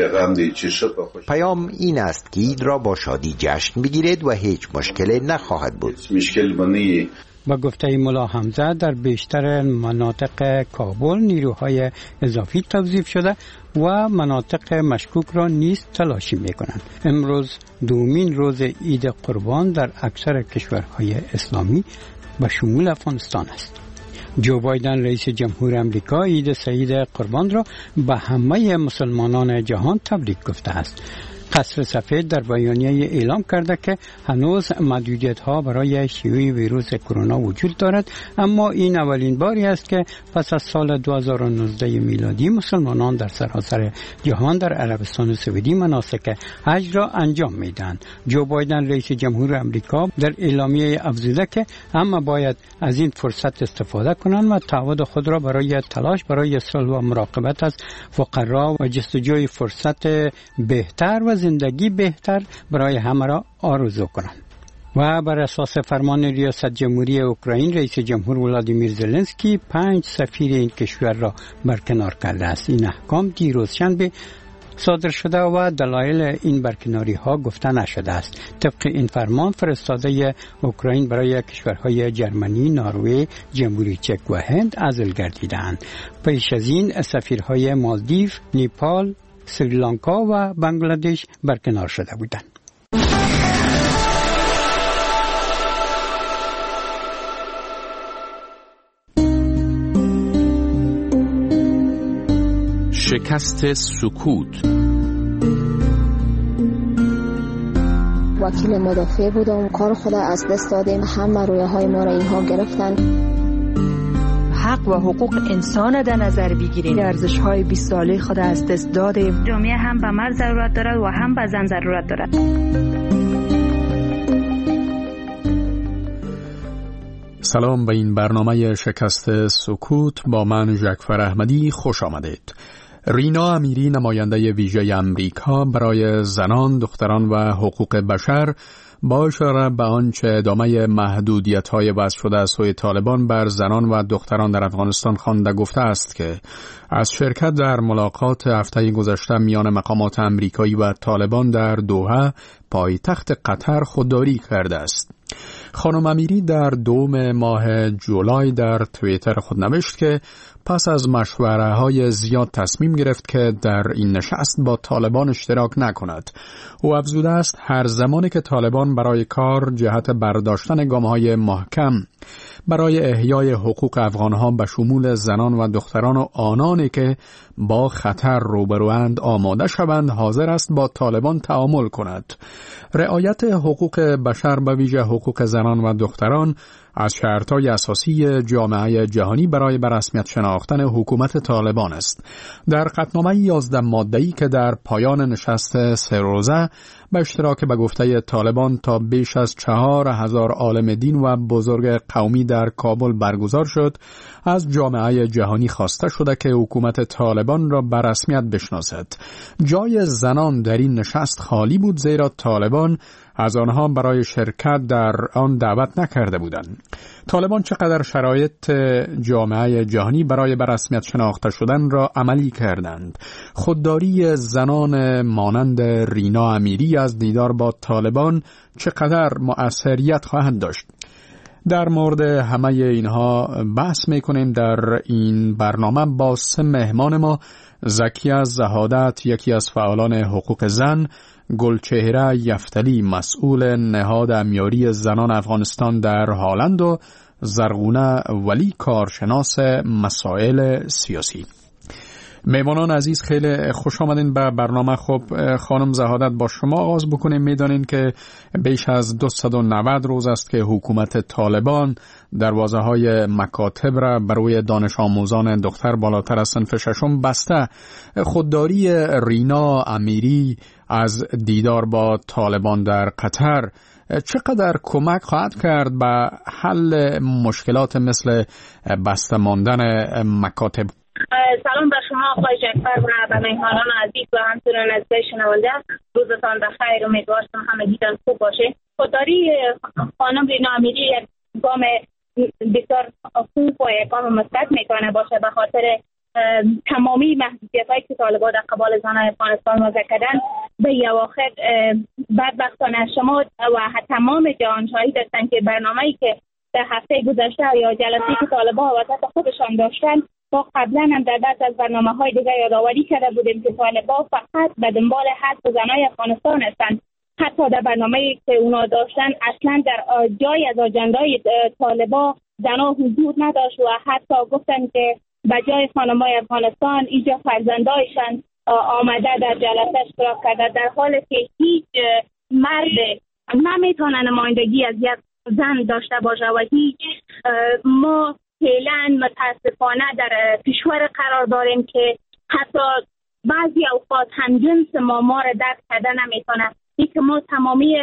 پیام این است که عید را با شادی جشن بگیرید و هیچ مشکلی نخواهد بود. با گفته ملا حمزه در بیشتر مناطق کابل نیروهای اضافی توظیف شده و مناطق مشکوک را نیز تلاشی می کنند. امروز دومین روز عید قربان در اکثر کشورهای اسلامی به شمول افغانستان است. جو بایدن رئیس جمهور امریکا عید سعید قربان را به همه مسلمانان جهان تبریک گفته است. قصر سفید در بیانیه اعلام کرده که هنوز محدودیت‌ها برای شیوع ویروس کرونا وجود دارد، اما این اولین باری است که پس از سال دو هزار و نوزده میلادی مسلمانان در سراسر جهان در عربستان سعودی مناسک حج را انجام میدهند. جو بایدن رئیس جمهور امریکا در اعلامیه افزوده که همه باید از این فرصت استفاده کنند و تعهد خود را برای تلاش برای صلح و مراقبت از فقرا و جستجوی فرصت بهتر و زندگی بهتر برای همه را آرزو کنند. و بر اساس فرمان ریاست جمهوری اوکراین رئیس جمهور ولادیمیر زلنسکی پنج سفیر این کشور را برکنار کرده است. این احکام دیروز شنبه صادر شده و دلایل این برکناری ها گفته نشده است. طبق این فرمان فرستاده اوکراین برای کشورهای جرمنی، نروژ، جمهوری چک و هند عزل گردیدند. پیش از این سفیرهای مالدیو، نیپال، سریلانکا و بنگلادش برکنار شده بودند. شکست سکوت. وکیل مدافع بودم، کار خود از دست دادیم، همه رویه های ما را اینها گرفتن. حق و حقوق انسان در نظر بگیریم. ارزش های بیست ساله خود از دست دادیم. جامعه هم به مرد ضرورت دارد و هم به زن ضرورت دارد. سلام به این برنامه شکست سکوت، با من ژکفر احمدی خوش آمدید. رینا امیری نماینده ویژه امریکا برای زنان، دختران و حقوق بشر با اشاره به آنچه ادامه محدودیت‌های وضع شده از سوی طالبان بر زنان و دختران در افغانستان خوانده گفته است که از شرکت در ملاقات هفته گذشته میان مقامات امریکایی و طالبان در دوحه پایتخت قطر خودداری کرده است. خانم امیری در دوم ماه جولای در توییتر خود نوشت که پس از مشوره های زیاد تصمیم گرفت که در این نشست با طالبان اشتراک نکند. او افزوده است هر زمانی که طالبان برای کار جهت برداشتن گام‌های محکم برای احیای حقوق افغانها به شمول زنان و دختران و آنانی که با خطر روبروند آماده شوند، حاضر است با طالبان تعامل کند. رعایت حقوق بشر به ویژه حقوق زنان و دختران از شرط‌های اساسی جامعه جهانی برای به رسمیت شناختن حکومت طالبان است. در قطعنامه یازده ماده‌ای که در پایان نشست سه روزه به اشتراک به گفته طالبان تا بیش از چهار هزار عالم دین و بزرگ قومی در کابل برگزار شد، از جامعه جهانی خواسته شده که حکومت طالبان را به رسمیت بشناسد. جای زنان در این نشست خالی بود، زیرا طالبان از آنها برای شرکت در آن دعوت نکرده بودند. طالبان چقدر شرایط جامعه جهانی برای به رسمیت شناخته شدن را عملی کردند. خودداری زنان مانند رینا امیری از دیدار با طالبان چقدر مؤثریت خواهد داشت. در مورد همه اینها بحث میکنیم در این برنامه با سه مهمان ما: زکیه زهادت، یکی از فعالان حقوق زن، گلچهره یفتلی، مسئول نهاد امیاری زنان افغانستان در هالند، و زرغونه ولی، کارشناس مسائل سیاسی. میوانان عزیز، خیلی خوش آمدین به برنامه. خب خانم زهادت، با شما آغاز بکنیم. میدانین که بیش از دویست و نود روز است که حکومت طالبان دروازه های مکاتب را برای دانش آموزان دختر بالاتر از صنف ششم بسته. خودداری رینا امیری از دیدار با طالبان در قطر چقدر کمک خواهد کرد به حل مشکلات مثل بسته ماندن مکاتب؟ سلام به شما آقای جعفر و به مهمانان عزیز و همچنین از شنونده. روزتان بخیر، امیدوارم همگیتان خوب باشه. خودداری خانم رینا امیری یک گام بسیار خوب و یک گام مثبت میتونه باشه، به خاطر تمامی محدودیت‌هایی که طالبان در قبال زنان افغانستان وضع کردن. به اواخر بدبختانه شما و تمام جهان شاهد هستند که برنامه‌ای که در هفته گذشته یا جلسه‌ای که طالبان وسط خودشان داشتن، ما قبلا هم در بعض از برنامه‌های دیگه یادآوری کرده بودیم که طالبان فقط به دنبال حذف زنان افغانستان هستند. حتی در برنامه‌ای که اونا داشتن اصلا در جای از آجندای طالبان زنان حضور نداشت و حتی گفتن که به جای خانم‌های افغانستان اینجا فرزندایشان آمده در جلسه اشتراک کرده، در حالی که هیچ مرد نمیتونه نمایندگی از یک زن داشته باشه و هیچ ما فعلا متاسفانه در کشور قرار داریم که حتی بعضی اوقات هم جنس ما ما را درک کرده نمیتونه. این که ما تمامی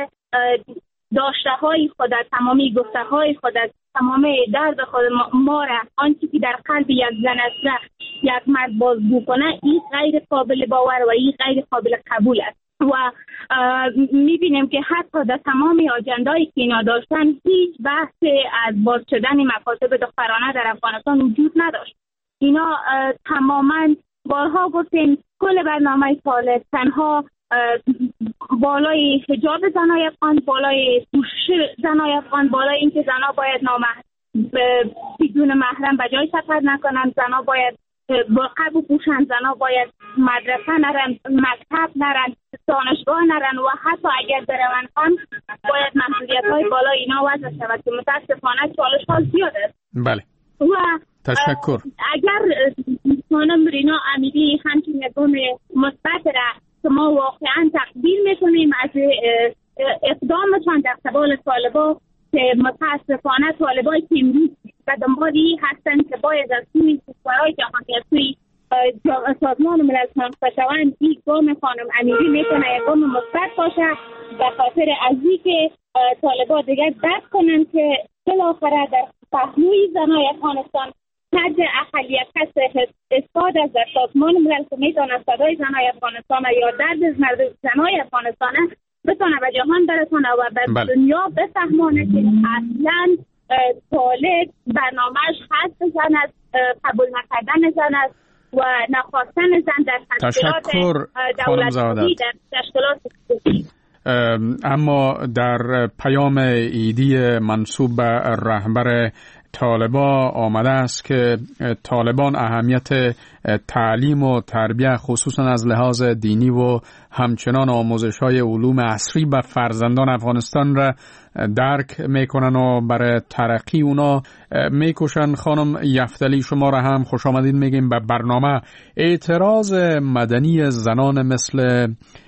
داشته های خود، تمامی گفته های خود، تمامی درد خود ما را آنچه که در قلب یک زن است یک مرد بازگو کنه، این غیر قابل باور و این غیر قابل قبول است. و میبینیم که حتی در تمام آجندایی که اینا داشتن هیچ بحث از باز شدن مکاتب دخترانه در افغانستان وجود نداشت. اینا تماما بارها گفتیم کل برنامه طالب تنها بالای حجاب زنای افغان، بالای پوشش زنای افغان، بالای اینکه زنها باید نامحرم بدون محرم به جای سفر نکنند، زنها باید با قبو پوشن، زنها باید مدرسه نرن، مکتب نرن، دانشگاه نرن و حتی اگر برون هم باید محدودیت های بالا اینا وضع شود که متاسفانه چالش ها زیاد است. بله. و تشکر. اگر خانم رینا امیری همچین یکم مثبت را که ما واقعا تقدیر میکنیم از اقدامشان در قبال طالبان، که متاسفانه طالبان که امروز به دنبالی هستند که باید از سوی کشورهای جهانی از سوی سازمان ملل شناخته شوند، این گام خانم امیری میتونه یک گام مثبت باشه به خاطر از اینکه طالبان دیگر درک کنند که بالاخره در پهلوی زنای افغانستان حد اقلیت هست استاد از در سازمان ملل که میتونه صدای زنای افغانستان یا درد زنای افغانستان بتونه به جهان برسونه و به بله. دنیا بفهمانه که اصلا طالب برنامهش هست زن از قبول نکردن زن است و نخواستن زن در تشکیلات دولتی، در تشکیلات سیاسی. اما در پیام ایدی منصوب به رهبر طالبان آمده است که طالبان اهمیت تعلیم و تربیت خصوصا از لحاظ دینی و همچنان آموزش‌های علوم عصری به فرزندان افغانستان را درک میکنن و برای ترقی اونا میکشن. خانم یفتلی شما را هم خوش آمدید میگیم به برنامه. اعتراض مدنی زنان مثل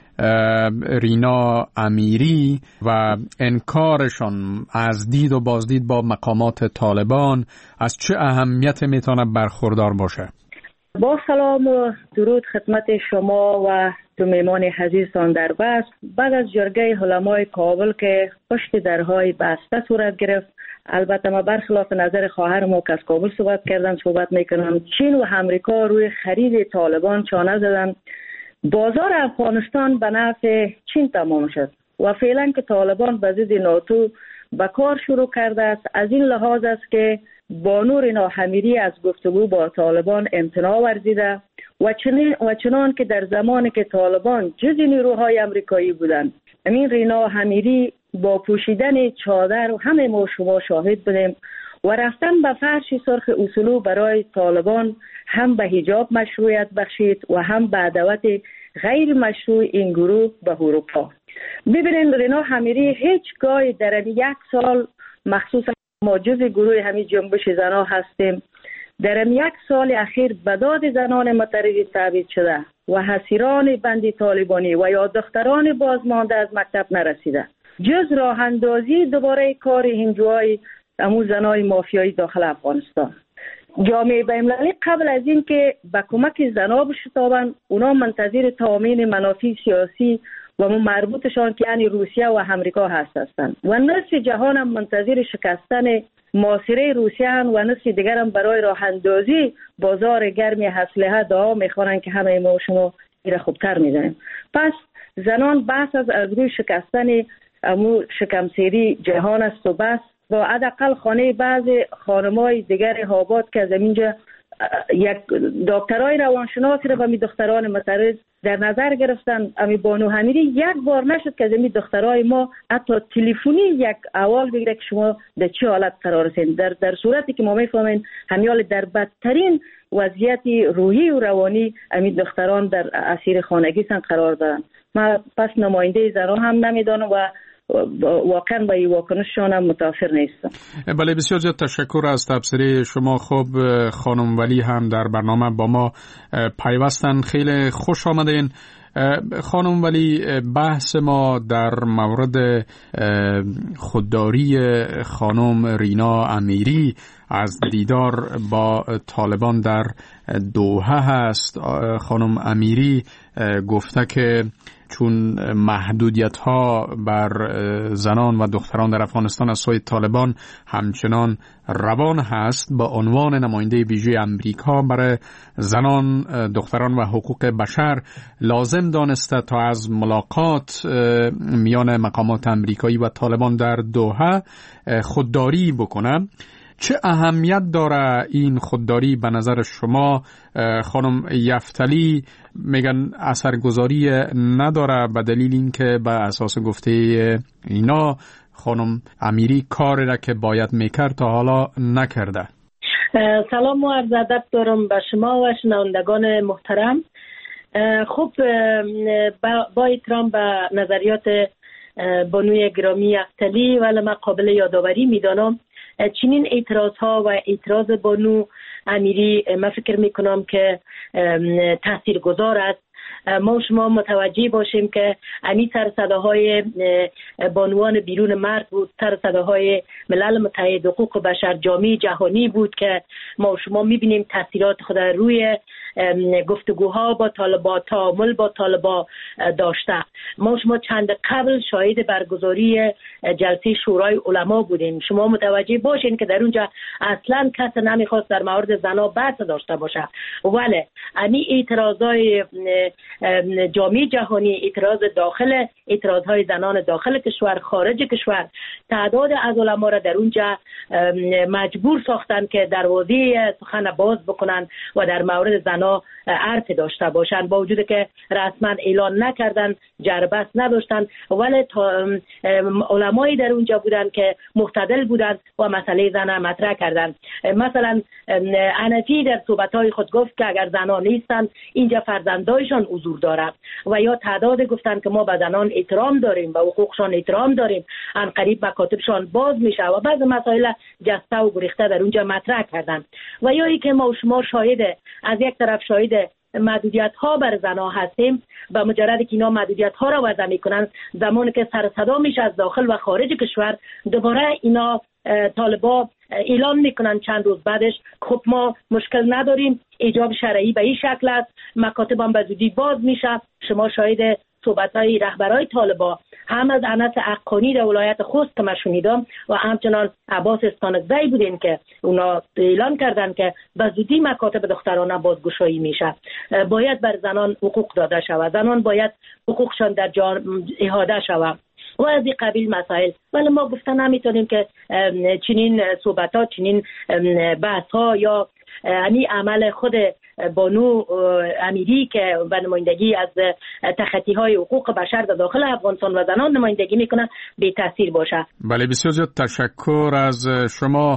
رینا امیری و انکارشان از دید و بازدید با مقامات طالبان از چه اهمیت میتونه برخوردار باشه؟ با سلام و درود خدمت شما و دو میمان عزیزتان در بحث. بعد از جرگه علمای کابل که پشت درهای بسته صورت گرفت، البته ما برخلاف نظر خواهر ما که از کابل صحبت کردن صحبت میکنم، چین و امریکا روی خرید طالبان چانه زدن. بازار افغانستان به نفع چین تمام شد و فعلا که طالبان به ضد ناتو به کار شروع کرده است. از این لحاظ است که بانو رینا امیری از گفتگو با طالبان امتناع ورزیده و چنان, و چنان که در زمانی که طالبان جزء نیروهای امریکایی بودند، امین رینا امیری با پوشیدن چادر و همه ما شما شاهد بودیم و رفتن به فرش سرخ اصولو برای طالبان هم به حجاب مشروعیت بخشید و هم به دعوت غیر مشروع این گروه به اروپا. ببینید رینا امیری هیچگاه در یک سال، مخصوصا ما جزء گروه همین جنبش زنها هستیم، در یک سال اخیر به داد زنان مترقی تبعید شده و اسیران بندی طالبانی و یا دختران بازمانده از مکتب نرسیده، جز راه اندازی دوباره کار هندوهای امو زنای مافیایی داخل افغانستان. جامعه بین‌المللی قبل از این که به کمک زنها بشتابند، اونا منتظر تامین منافع سیاسی و مربوطشان که یعنی روسیه و امریکا هست هستند و نصف جهان هم منتظر شکستن محاصره روسیه هم و نصف دیگر هم برای راه اندازی بازار گرمی اسلحه دعا میخوانند که همه ما شما ایره خوبتر میدونیم. پس زنان بحث از از روی شکستن امو شکمسیری جهان است و بس با حداقل خانه بعض خانمای دیگر آباد که از اینجا یک دکترای روانشناسی را به می دختران مترز در نظر گرفتن. امی بانو امیری یک بار نشد که از این دخترای ما حتی تلفنی یک احوال بگیره که شما در چه حالت قرار هستین، در در صورتی که ما میفهمیم همیال در بدترین وضعیت روحی و روانی امی دختران در اسیر خانگی سن قرار دارن. ما پس نماینده زنان هم نمیدانم و واقعا با این واکنششان هم متاثر نیستم. بله، بسیار زیاد تشکر از تبصره شما. خب خانم ولی هم در برنامه با ما پیوستن، خیلی خوش آمدین. خانم ولی، بحث ما در مورد خودداری خانم رینا امیری از دیدار با طالبان در دوحه هست. خانم امیری گفته که چون محدودیت ها بر زنان و دختران در افغانستان از سوی طالبان همچنان روان هست، با عنوان نماینده ویژه امریکا برای زنان، دختران و حقوق بشر لازم دانسته تا از ملاقات میان مقامات امریکایی و طالبان در دوحه خودداری بکنه. چه اهمیت داره این خودداری به نظر شما؟ خانم یفتلی میگن اثرگذاری نداره به دلیل اینکه به اساس گفته اینا خانم امیری کاری را که باید میکرد تا حالا نکرده. سلام و عرض ادب دارم به شما و شنوندگان محترم. خب با احترام به نظریات بانوی گرامی یفتلی ولی من قابل یادآوری میدانم چنین اعتراض ها و اعتراض بانو امیری من فکر میکنم که تاثیرگذار است. ما شما متوجه باشیم که امی سر صداهای بانوان بیرون مرد بود، سر صداهای ملل متحد، حقوق بشر، جامعه جهانی بود که ما شما میبینیم تاثیرات خود روی گفتگوها با طالبان، تعامل با طالبان داشته. ما شما چند قبل شاهد برگزاری جلسه شورای علما بودیم. شما متوجه باشین که در اونجا اصلا کس نمیخواست در مورد زنا بحث داشته باشه، ولی امی اعتراضای جامعه جهانی، اعتراض داخل، اعتراضهای زنان داخل کشور، خارج کشور، تعداد از علما را در اونجا مجبور ساختن که دروازه سخن باز بکنن و در مورد زن زنها حرف داشته باشند، با وجود که رسما اعلان نکردن، جربست نداشتن، ولی علمایی در اونجا بودن که معتدل بودن و مسئله زن مطرح کردن. مثلا حنفی در صحبت‌های خود گفت که اگر زنان نیستن اینجا فرزندایشان حضور داره، و یا تعداد گفتن که ما به زنان احترام داریم، به حقوقشان احترام داریم، ان قریب مکاتبشان باز میشه و بعض مسائل جسته و گریخته در اونجا مطرح کردن. و یا ای که ما شما شاهد از یک طرف شاهد محدودیت ها بر زنها هستیم، به مجرد که اینا محدودیت ها را وضع میکنن، زمانی که سر صدا میشه از داخل و خارج کشور، دوباره اینا طالبا اعلان میکنن چند روز بعدش خب ما مشکل نداریم، ایجاب شرعی به این شکل است، مکاتب هم به زودی باز میشه. شما شاهد صحبت‌های رهبرای طالبا هم از انس حقانی در ولایت خوست که من شنیدم و همچنان عباس استانکزی بودین که اونا اعلان کردن که به زودی مکاتب دخترانه بازگشایی میشه. باید بر زنان حقوق داده شود، زنان باید حقوقشان در جا احاطه شود و از این قبیل مسائل. ولی ما گفتن نمیتونیم که چنین صحبت‌ها، چنین بحث‌ها یا یعنی عمل خود بانو امیری که به نمایندگی از تخطی‌های حقوق بشر در داخل افغانستان و زنان نمایندگی میکنه بی تاثیر باشه. بله، بسیار زیاد تشکر از شما.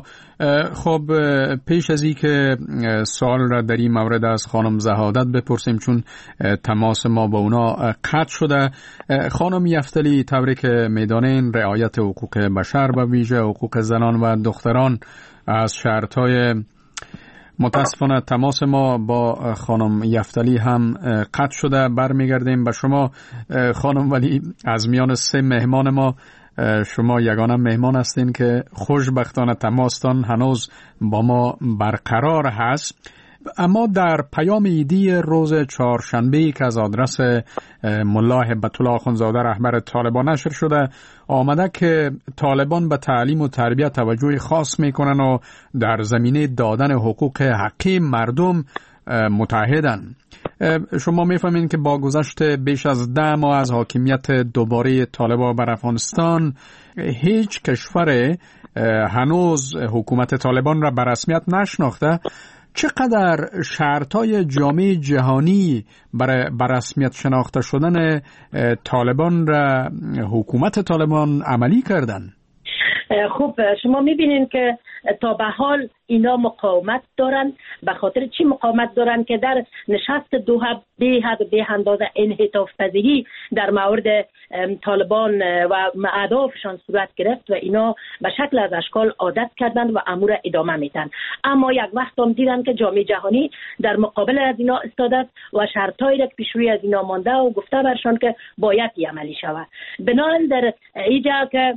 خب پیش از این که سوال را در این مورد از خانم زهادت بپرسیم، چون تماس ما با اونا قطع شده، خانم یفتلی طوری که میدانین رعایت حقوق بشر و ویژه حقوق زنان و دختران از شرط‌های متاسفانه تماس ما با خانم یفتلی هم قطع شده. برمیگردیم به شما خانم ولی. از میان سه مهمان ما شما یگانه مهمان هستین که خوشبختانه تماستان هنوز با ما برقرار هست. اما در پیام ایدی روز چهارشنبه که از آدرس ملا هبت الله آخوندزاده رهبر طالبان نشر شده، آمده که طالبان به تعلیم و تربیت توجه خاص میکنن و در زمینه دادن حقوق حقی مردم متحدن. شما میفهمین که با گذشت بیش از ده ماه از حاکمیت دوباره طالبان بر افغانستان، هیچ کشور هنوز حکومت طالبان را به رسمیت نشناخته. چقدر شرطهای جامعه جهانی برای برسمیت شناخته شدن طالبان را حکومت طالبان عملی کردن؟ خوب، شما میبینین که تا به حال اینا مقاومت دارن. به خاطر چی مقاومت دارن؟ که در نشست دوحه به حد به اندازه انعطاف پذیری در مورد طالبان و اهدافشان صورت گرفت و اینا به شکل از اشکال عادت کردن و امور ادامه میدن. اما یک وقت هم دیدن که جامعه جهانی در مقابل از اینا استاده و شرطایی را پیش روی از اینا مانده و گفته برشان که باید عملی شود. بنابراین در اینجا که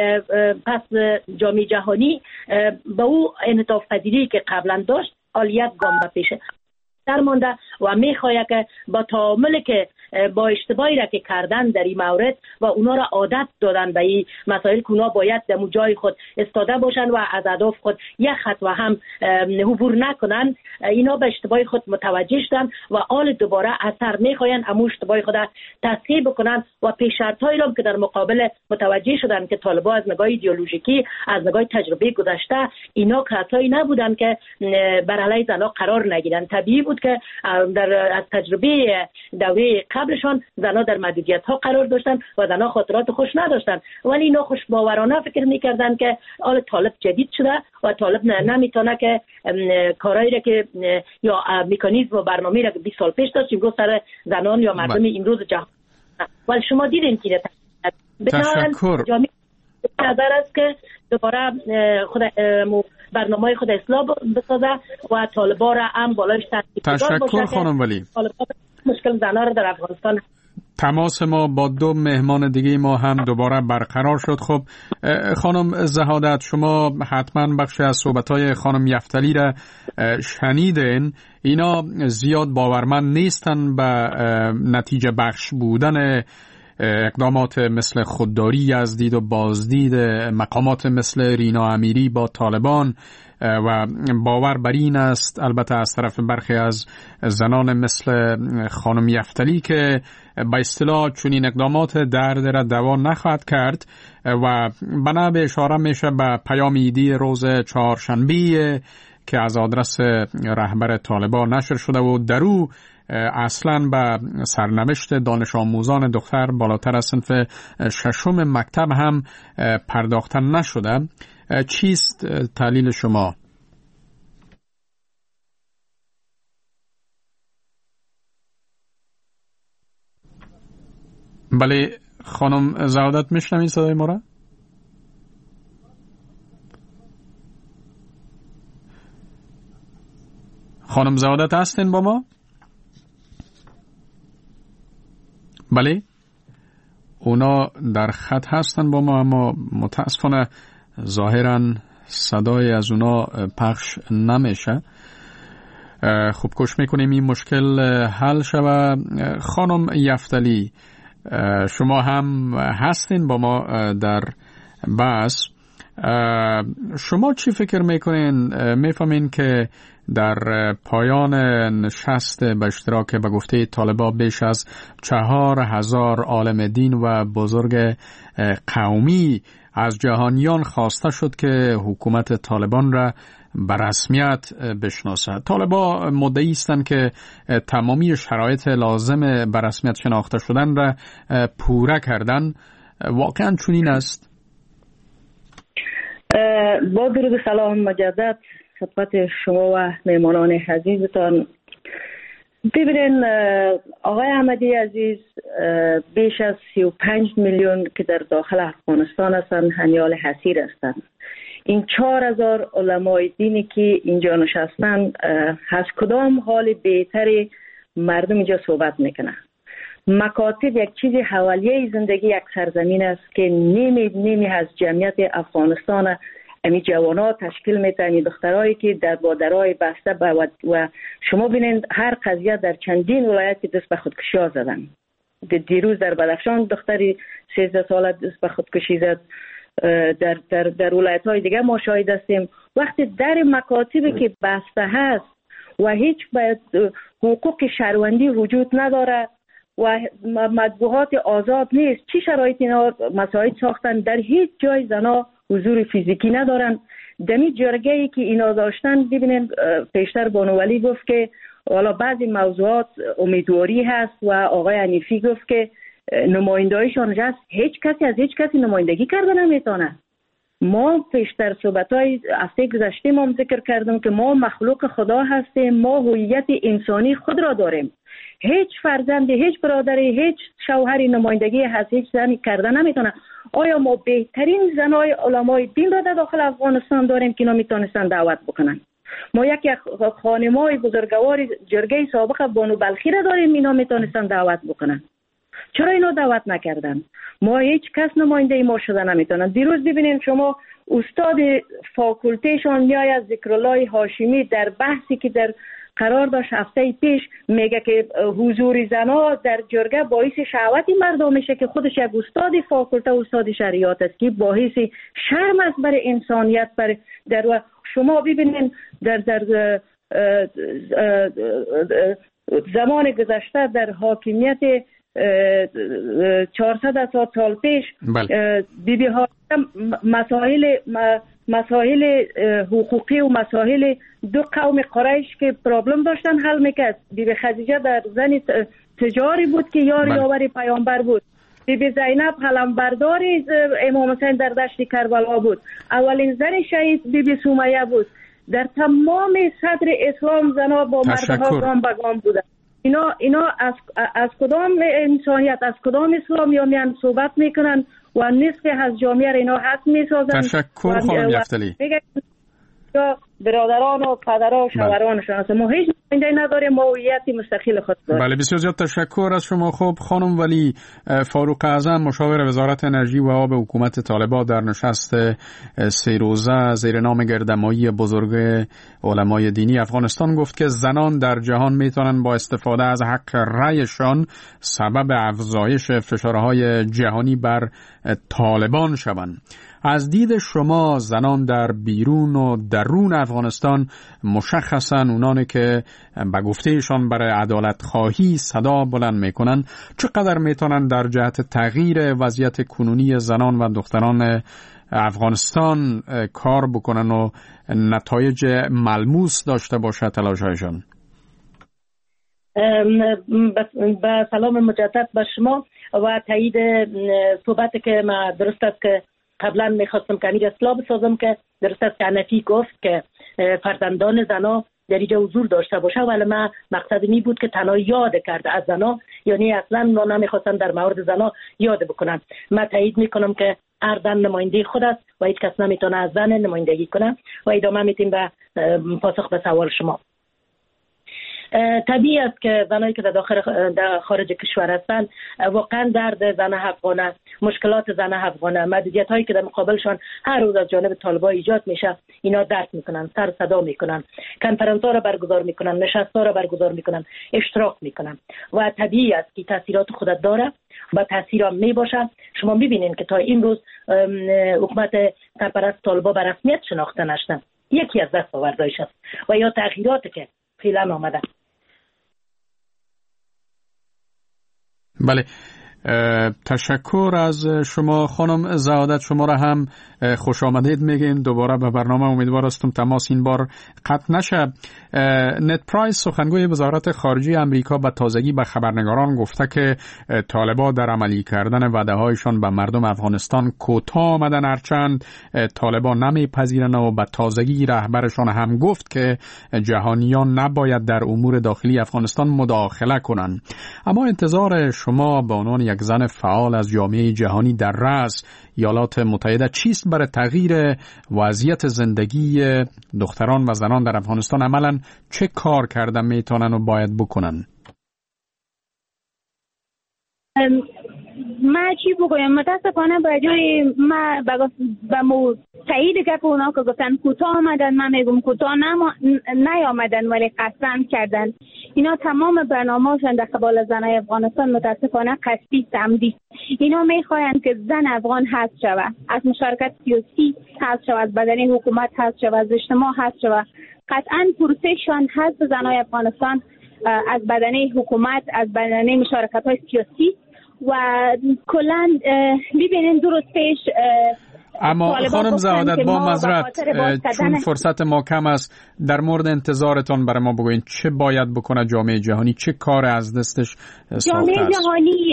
پس جامعه جهانی به او انعطاف پذیری که قبلا داشت آلیت گام به پیش در مانده و میخواهد که با تعاملی که با اشتباهی را که کردن در این مورد و اونا را عادت دادن به این مسائل که اونا باید در جای خود استاده باشن و از اهداف خود یک خط و هم عبور نکنن، اینا به اشتباه خود متوجه شدن و آل دوباره اثر میخواین امو اشتباه خود تصحیح بکنن و پیش شرطایی را که در مقابل متوجه شدن که طالبان از نگاه ایدئولوژیکی، از نگاه تجربه گذشته اینا کسایی نبودن که بر علیه زنها قرار نگیرن. طبیعی بود که در از تجربه دوره قبلشان زنها در محدودیت ها قرار داشتن و زنها خاطرات خوش نداشتن، ولی اینا خوش باورانه فکر میکردن که حال طالب جدید شده و طالب نمیتونه که کارایی را که یا مکانیزم و برنامه‌ای را که بیست سال پیش داشت امروز سر زنان یا مردم امروز جهان. ولی شما دیدین که تشکر جامعه نظر است که دوباره خود برنامه خود اصلاح بسازه و طالبان را هم بالایش تشکر تشکر خانم ولی. مشکل زنها را در افغانستان. تماس ما با دو مهمان دیگه ما هم دوباره برقرار شد. خب خانم زهادت، شما حتما بخش از صحبت‌های خانم یفتلی را شنیدین. اینا زیاد باورمند نیستن به نتیجه بخش بودن اقدامات مثل خودداری یزدید و بازدید مقامات مثل رینا امیری با طالبان و باور بر این است البته از طرف برخی از زنان مثل خانم یفتلی که به اصطلاح چنین اقدامات درد را دوا نخواهد کرد و بنا به اشاره میشه به پیام ایدی روز چهارشنبه که از آدرس رهبر طالبان نشر شده و در او اصلا به سرنوشت دانش آموزان دختر بالاتر از صنف ششم مکتب هم پرداخته نشده. چیست تحلیل شما؟ بله خانم زعادت میشنوین صدای ما را؟ خانم زعادت هستین با ما؟ بله اونا در خط هستن با ما، اما متاسفانه ظاهرا صدای از اونا پخش نمیشه. خوب کوشش میکنیم این مشکل حل شوه. خانم یفتلی شما هم هستین با ما در بحث. شما چی فکر میکنین؟ میفهمین که در پایان نشست به اشتراک به گفته طالبان بیش از چهار هزار عالم دین و بزرگ قومی از جهانیان خواسته شد که حکومت طالبان را به رسمیت بشناسد. طالبان مدعی هستند که تمامی شرایط لازم به رسمیت شناخته شدن را پوره کردن. واقعا چنین است؟ با درود و سلام مجدد خدمت شما و مهمانان عزیزتان. ببینین آقای احمدی عزیز بیش از سی و پنج میلیون که در داخل افغانستان هستند حنیال حصیر هستند. این چهار هزار علمای دینی که اینجا نشستن از کدام حال بهتری مردم اینجا صحبت میکنن؟ مکاتب یک چیز حوالیه زندگی یک سرزمین است که نیمی نیمی از جمعیت افغانستان امی جوانات تشکیل میده، امی دخترایی که در بادرهای بسته و, و شما بینید هر قضیه در چندین ولایت که دست به خودکشی ها زدن. دیروز در بدخشان دختری سیزده ساله دست به خودکشی زد. در در در ولایت های دیگه ما شاهد هستیم. وقتی در مکاتبی که بسته هست و هیچ باید حقوق شهروندی وجود نداره و مطبوعات آزاد نیست، چی شرایط اینا مساعد ساختن؟ در هیچ جای زنا حضور فیزیکی ندارن. دمی جرگه‌ای که اینا داشتن ببینید پیشتر بانوولی گفت که حالا بعضی موضوعات امیدواری هست و آقای حنیفی گفت که نمایندهایشان هست، هیچ کسی از هیچ کسی نمایندگی کرده نمیتونه. ما پیشتر صحبت‌های هفته گذشته ما ذکر کردم که ما مخلوق خدا هستیم، ما هویت انسانی خود را داریم. هیچ فرزندی، هیچ برادری، هیچ شوهری نمایندگی از هیچ زنی کرده نمیتونه. آیا ما بهترین زنای علمای دین را در داخل افغانستان داریم که نمیتونستن دعوت بکنن؟ ما یک خانمای بزرگوار جرگه سابق بانو بلخی را داریم، اینا میتونستن دعوت بکنن. چرا اینا دعوت نکردن؟ ما هیچ کس نماینده ما شده نمیتونن. دیروز ببینید شما استاد فاکولتیشان میآید ذکرالله هاشمی در بحثی که در قرار داشت هفته پیش میگه که حضور زنا در جرگه باعث شهوت مردم میشه که خودش یک استاد فاکولته استاد شریعت است که باعث شرم است برای انسانیت. برای در شما ببینید در در زمان گذشته در حاکمیت چهارصد سال پیش بی بی ها مسائل مسائل حقوقی و مسائل دو قوم قریش که پرابلم داشتن حل میکرد. بی بی خدیجه در زن تجاری بود که یار یاور پیامبر بود. بی بی زینب قلمبردار امام حسین در دشت کربلا بود. اولین زن شهید بی بی سمیه بود. در تمام صدر اسلام زنا با مردها گام به گام بودن. اینا اینا از از کدام انسانیت، از کدام اسلامی میان صحبت میکنن و نصف از جامعه اینا حق میسازن. تشکر خانم یفتلی. برادران و پدران و شوهرانشان است. ما هیچ نماینده نداریم، ما هویت مستقل خود داریم. بله بسیار زیاد تشکر از شما. خب خانم ولی فاروق اعظم مشاور وزارت انرژی و آب حکومت طالبان در نشست سه روزه زیر نام گردمایی بزرگ علمای دینی افغانستان گفت که زنان در جهان میتونن با استفاده از حق رأیشان سبب افزایش فشارهای جهانی بر طالبان شوند. از دید شما زنان در بیرون و درون افغانستان مشخصاً اونانی که به گفتهشان برای عدالت خواهی صدا بلند میکنن چقدر میتونن در جهت تغییر وضعیت کنونی زنان و دختران افغانستان کار بکنن و نتایج ملموس داشته باشه تلاش‌هایشان؟ با سلام مجدد به شما و تایید صحبت که ما درست است که قبلا میخواستم که امیر اصلاح بسازم که درست است که حنفی گفت که فرزندان زنا در اینجا حضور داشته باشه، ولی من مقصد می بود که تنها یاد کرده از زنا، یعنی اصلا ما نمیخواستم در مورد زنا یاد بکنم. من تایید میکنم که هر زن نماینده خود است و هیچ کس نمیتونه از زن نمایندگی کنه و ادامه میتیم به پاسخ به سوال شما. طبیعی است که زنایی که در داخل در خارج کشور هستند واقعا درد زن افغانه، مشکلات زن افغانه، محدودیت هایی که در مقابلشان هر روز از جانب طالبان ایجاد میشه، اینا درک میکنن، سر صدا میکنن، کنفرانس ها را برگزار میکنن، نشست ها را برگزار میکنن، اشتراک میکنن و طبیعی است که تاثیرات خود داره و تاثیر هم میباشه. شما میبینین که تا این روز حکومت سرپرست طالبان به رسمیت شناخته نشده، یکی از دستاوردهایش است و یا تغییراتی که فعلا آمده. بله، تشکر از شما خانم زهادت. شما را هم خوش آمدید میگیم دوباره به برنامه. امیدوار هستم تماس این بار قطع نشه. نت پرایس سخنگوی وزارت خارجه امریکا به تازگی به خبرنگاران گفته که طالبان در عملی کردن وعده هایشان به مردم افغانستان کوتاه آمدن، هرچند طالبان نمیپذیرند و به تازگی رهبرشان هم گفت که جهانیان نباید در امور داخلی افغانستان مداخله کنند. اما انتظار شما به عنوان یک زن فعال از جامعه جهانی در رأس ایالات متحده چیست برای تغییر وضعیت زندگی دختران و زنان در افغانستان؟ عملاً چه کار کردن میتونن و باید بکنن؟ ما چی بگویم؟ متاسفانه به جای ما به مو تایید گپ اونا که گفتن کوتاه آمدن، من میگم کوتاه نیامدن ولی قصداً کردن. اینا تمام برنامه‌شان در قبال زنای افغانستان متاسفانه قصدی عمدی. اینا میخواهند که زن افغان حذف شود، از مشارکت سیاسی حذف شود، از بدن حکومت حذف شود، از اجتماع حذف شود. قطعاً پروسه‌شان حذف زنای افغانستان از بدن حکومت، از بدن مشارکت‌های سیاسی و کلاً ببینین درست پیش. اما خانم زهادت با معذرت چون فرصت ما کم است، در مورد انتظارتان برای ما بگوین چه باید بکنه جامعه جهانی، چه کار از دستش ساخته است؟ جامعه جهانی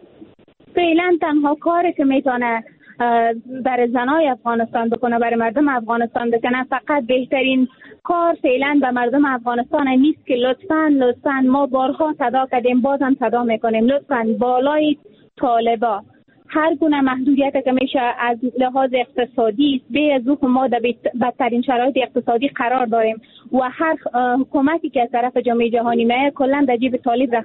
فعلا تنها کاری که میتونه برای زنای افغانستان بکنه، برای مردم افغانستان بکنه، فقط بهترین کار فعلا به مردم افغانستان نیست که لطفاً لطفاً ما بارها صدا کردیم، بازم صدا میکنیم، لطفاً بالای طالبا هر گونه محدودیت که میشه از لحاظ اقتصادی به از ما در بدترین شرایط اقتصادی قرار داریم و هر حکومتی که از طرف جامعه جهانی میه کلا در جیب طالب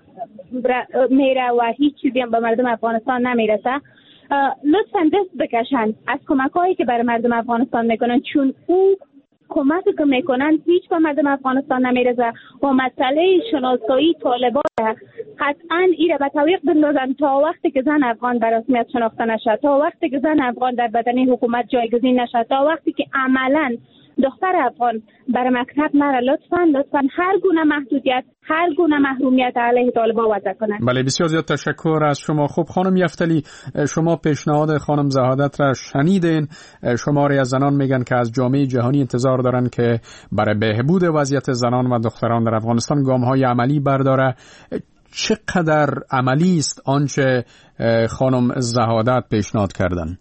میره و هیچ چیزی هم به مردم افغانستان نمیرسه. لطفاً دست بکشن از کمک‌هایی که برای مردم افغانستان میکنن، چون او کمکی که میکنن هیچ به مردم افغانستان نمیرسه و مسئله شناسایی طالبان قطعاً ایره به تعویق بندازن تا وقتی که زن افغان به رسمیت شناخته نشه، تا وقتی که زن افغان در بدن حکومت جایگزین نشه، تا وقتی که عملاً دختر افغان بر مکتب نره. لطفاً لطفاً هر گونه محدودیت، هر گونه محرومیت علیه طالبان وضع کنند. بله، بسیار زیاد تشکر از شما. خب خانم یفتلی، شما پیشنهاد خانم زهادت را شنیدین. شماری از زنان میگن که از جامعه جهانی انتظار دارن که برای بهبود وضعیت زنان و دختران در افغانستان گام‌های عملی برداره. چقدر عملی است آنچه خانم زهادت پیشنهاد کردن؟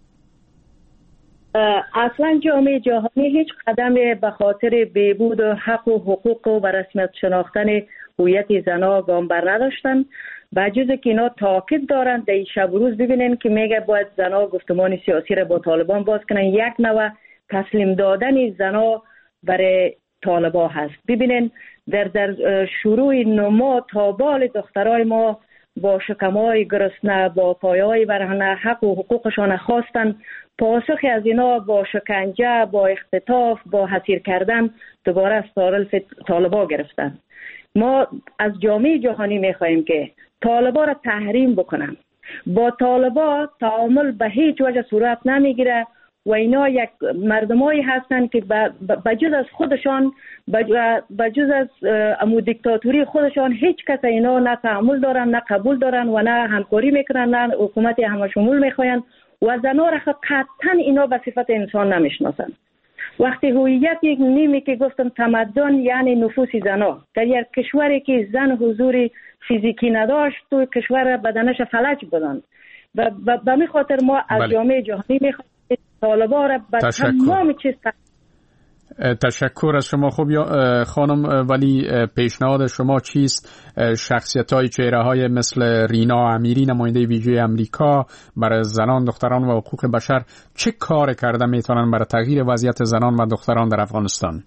اصلا جامعه جهانی هیچ قدم به خاطر بهبود حق و حقوق و به رسمیت شناختن هویت زنها گام بر نداشتن. به جز که اینا تاکید دارن در شب و روز ببینن که میگه باید زنها گفتمان سیاسی را با طالبان باز کنن، یک نوع تسلیم دادن زنها برای طالبان هست. ببینن در در شروع نما تا بال دخترای ما با شکمای گرسنه، با پایهای برهنه حق و حقوقشان خواستن، پاسخی از اینا با شکنجه، با اختطاف، با حسیر کردن دوباره از طالبان گرفتن. ما از جامعه جهانی میخواهیم که طالبان را تحریم بکنن. با طالبان تعامل به هیچ وجه صورت نمیگیره و اینا یک مردمایی هستن که بجز از خودشان، بجز از امو دیکتاتوری خودشان، هیچ کس اینا نه تعامل دارن، نه قبول دارن و نه همکاری میکنن، نه حکومت همه شمول میخواین و زنها را قطعا اینا به صفت انسان نمیشناسند. وقتی هویت یک نیمی که گفتم تمدن یعنی نفوس زنها در یک کشوری که زن حضور فیزیکی نداشت تو کشور بدنش فلج بودند و به می خاطر ما از بله. جامعه جهانی میخواهیم طالبا را به تمام چیز تشکر از شما. خوب خانم، ولی پیشنهاد شما چیست؟ شخصیت های چهره های مثل رینا امیری نماینده ویژه امریکا برای زنان، دختران و حقوق بشر چه کار کرده میتونن برای تغییر وضعیت زنان و دختران در افغانستان؟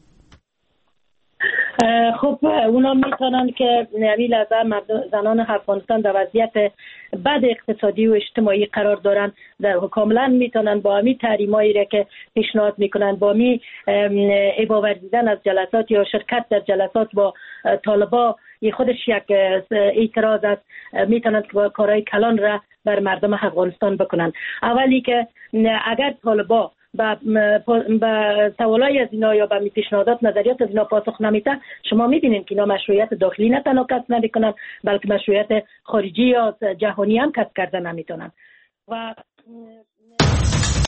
خب اونا میتونن که نوی لحظه زنان افغانستان در وضعیت بد اقتصادی و اجتماعی قرار دارن، در کاملا میتونن با همی تحریمایی را که پیشنهاد میکنن، با همی عباورزیدن از جلسات یا شرکت در جلسات با طالبا، این خودش یک اعتراض است، میتونن که کارهای کلان را بر مردم افغانستان بکنن. اولی که اگر طالبا با با سوالای از اینا یا با پیشنهادات نظریات از اینا پاسخ نمیده، شما میبینید که اینا مشروعیت داخلی نه تنها کسب نمیکنن بلکه مشروعیت خارجی یا جهانی هم کسب کرده نمیتونن. و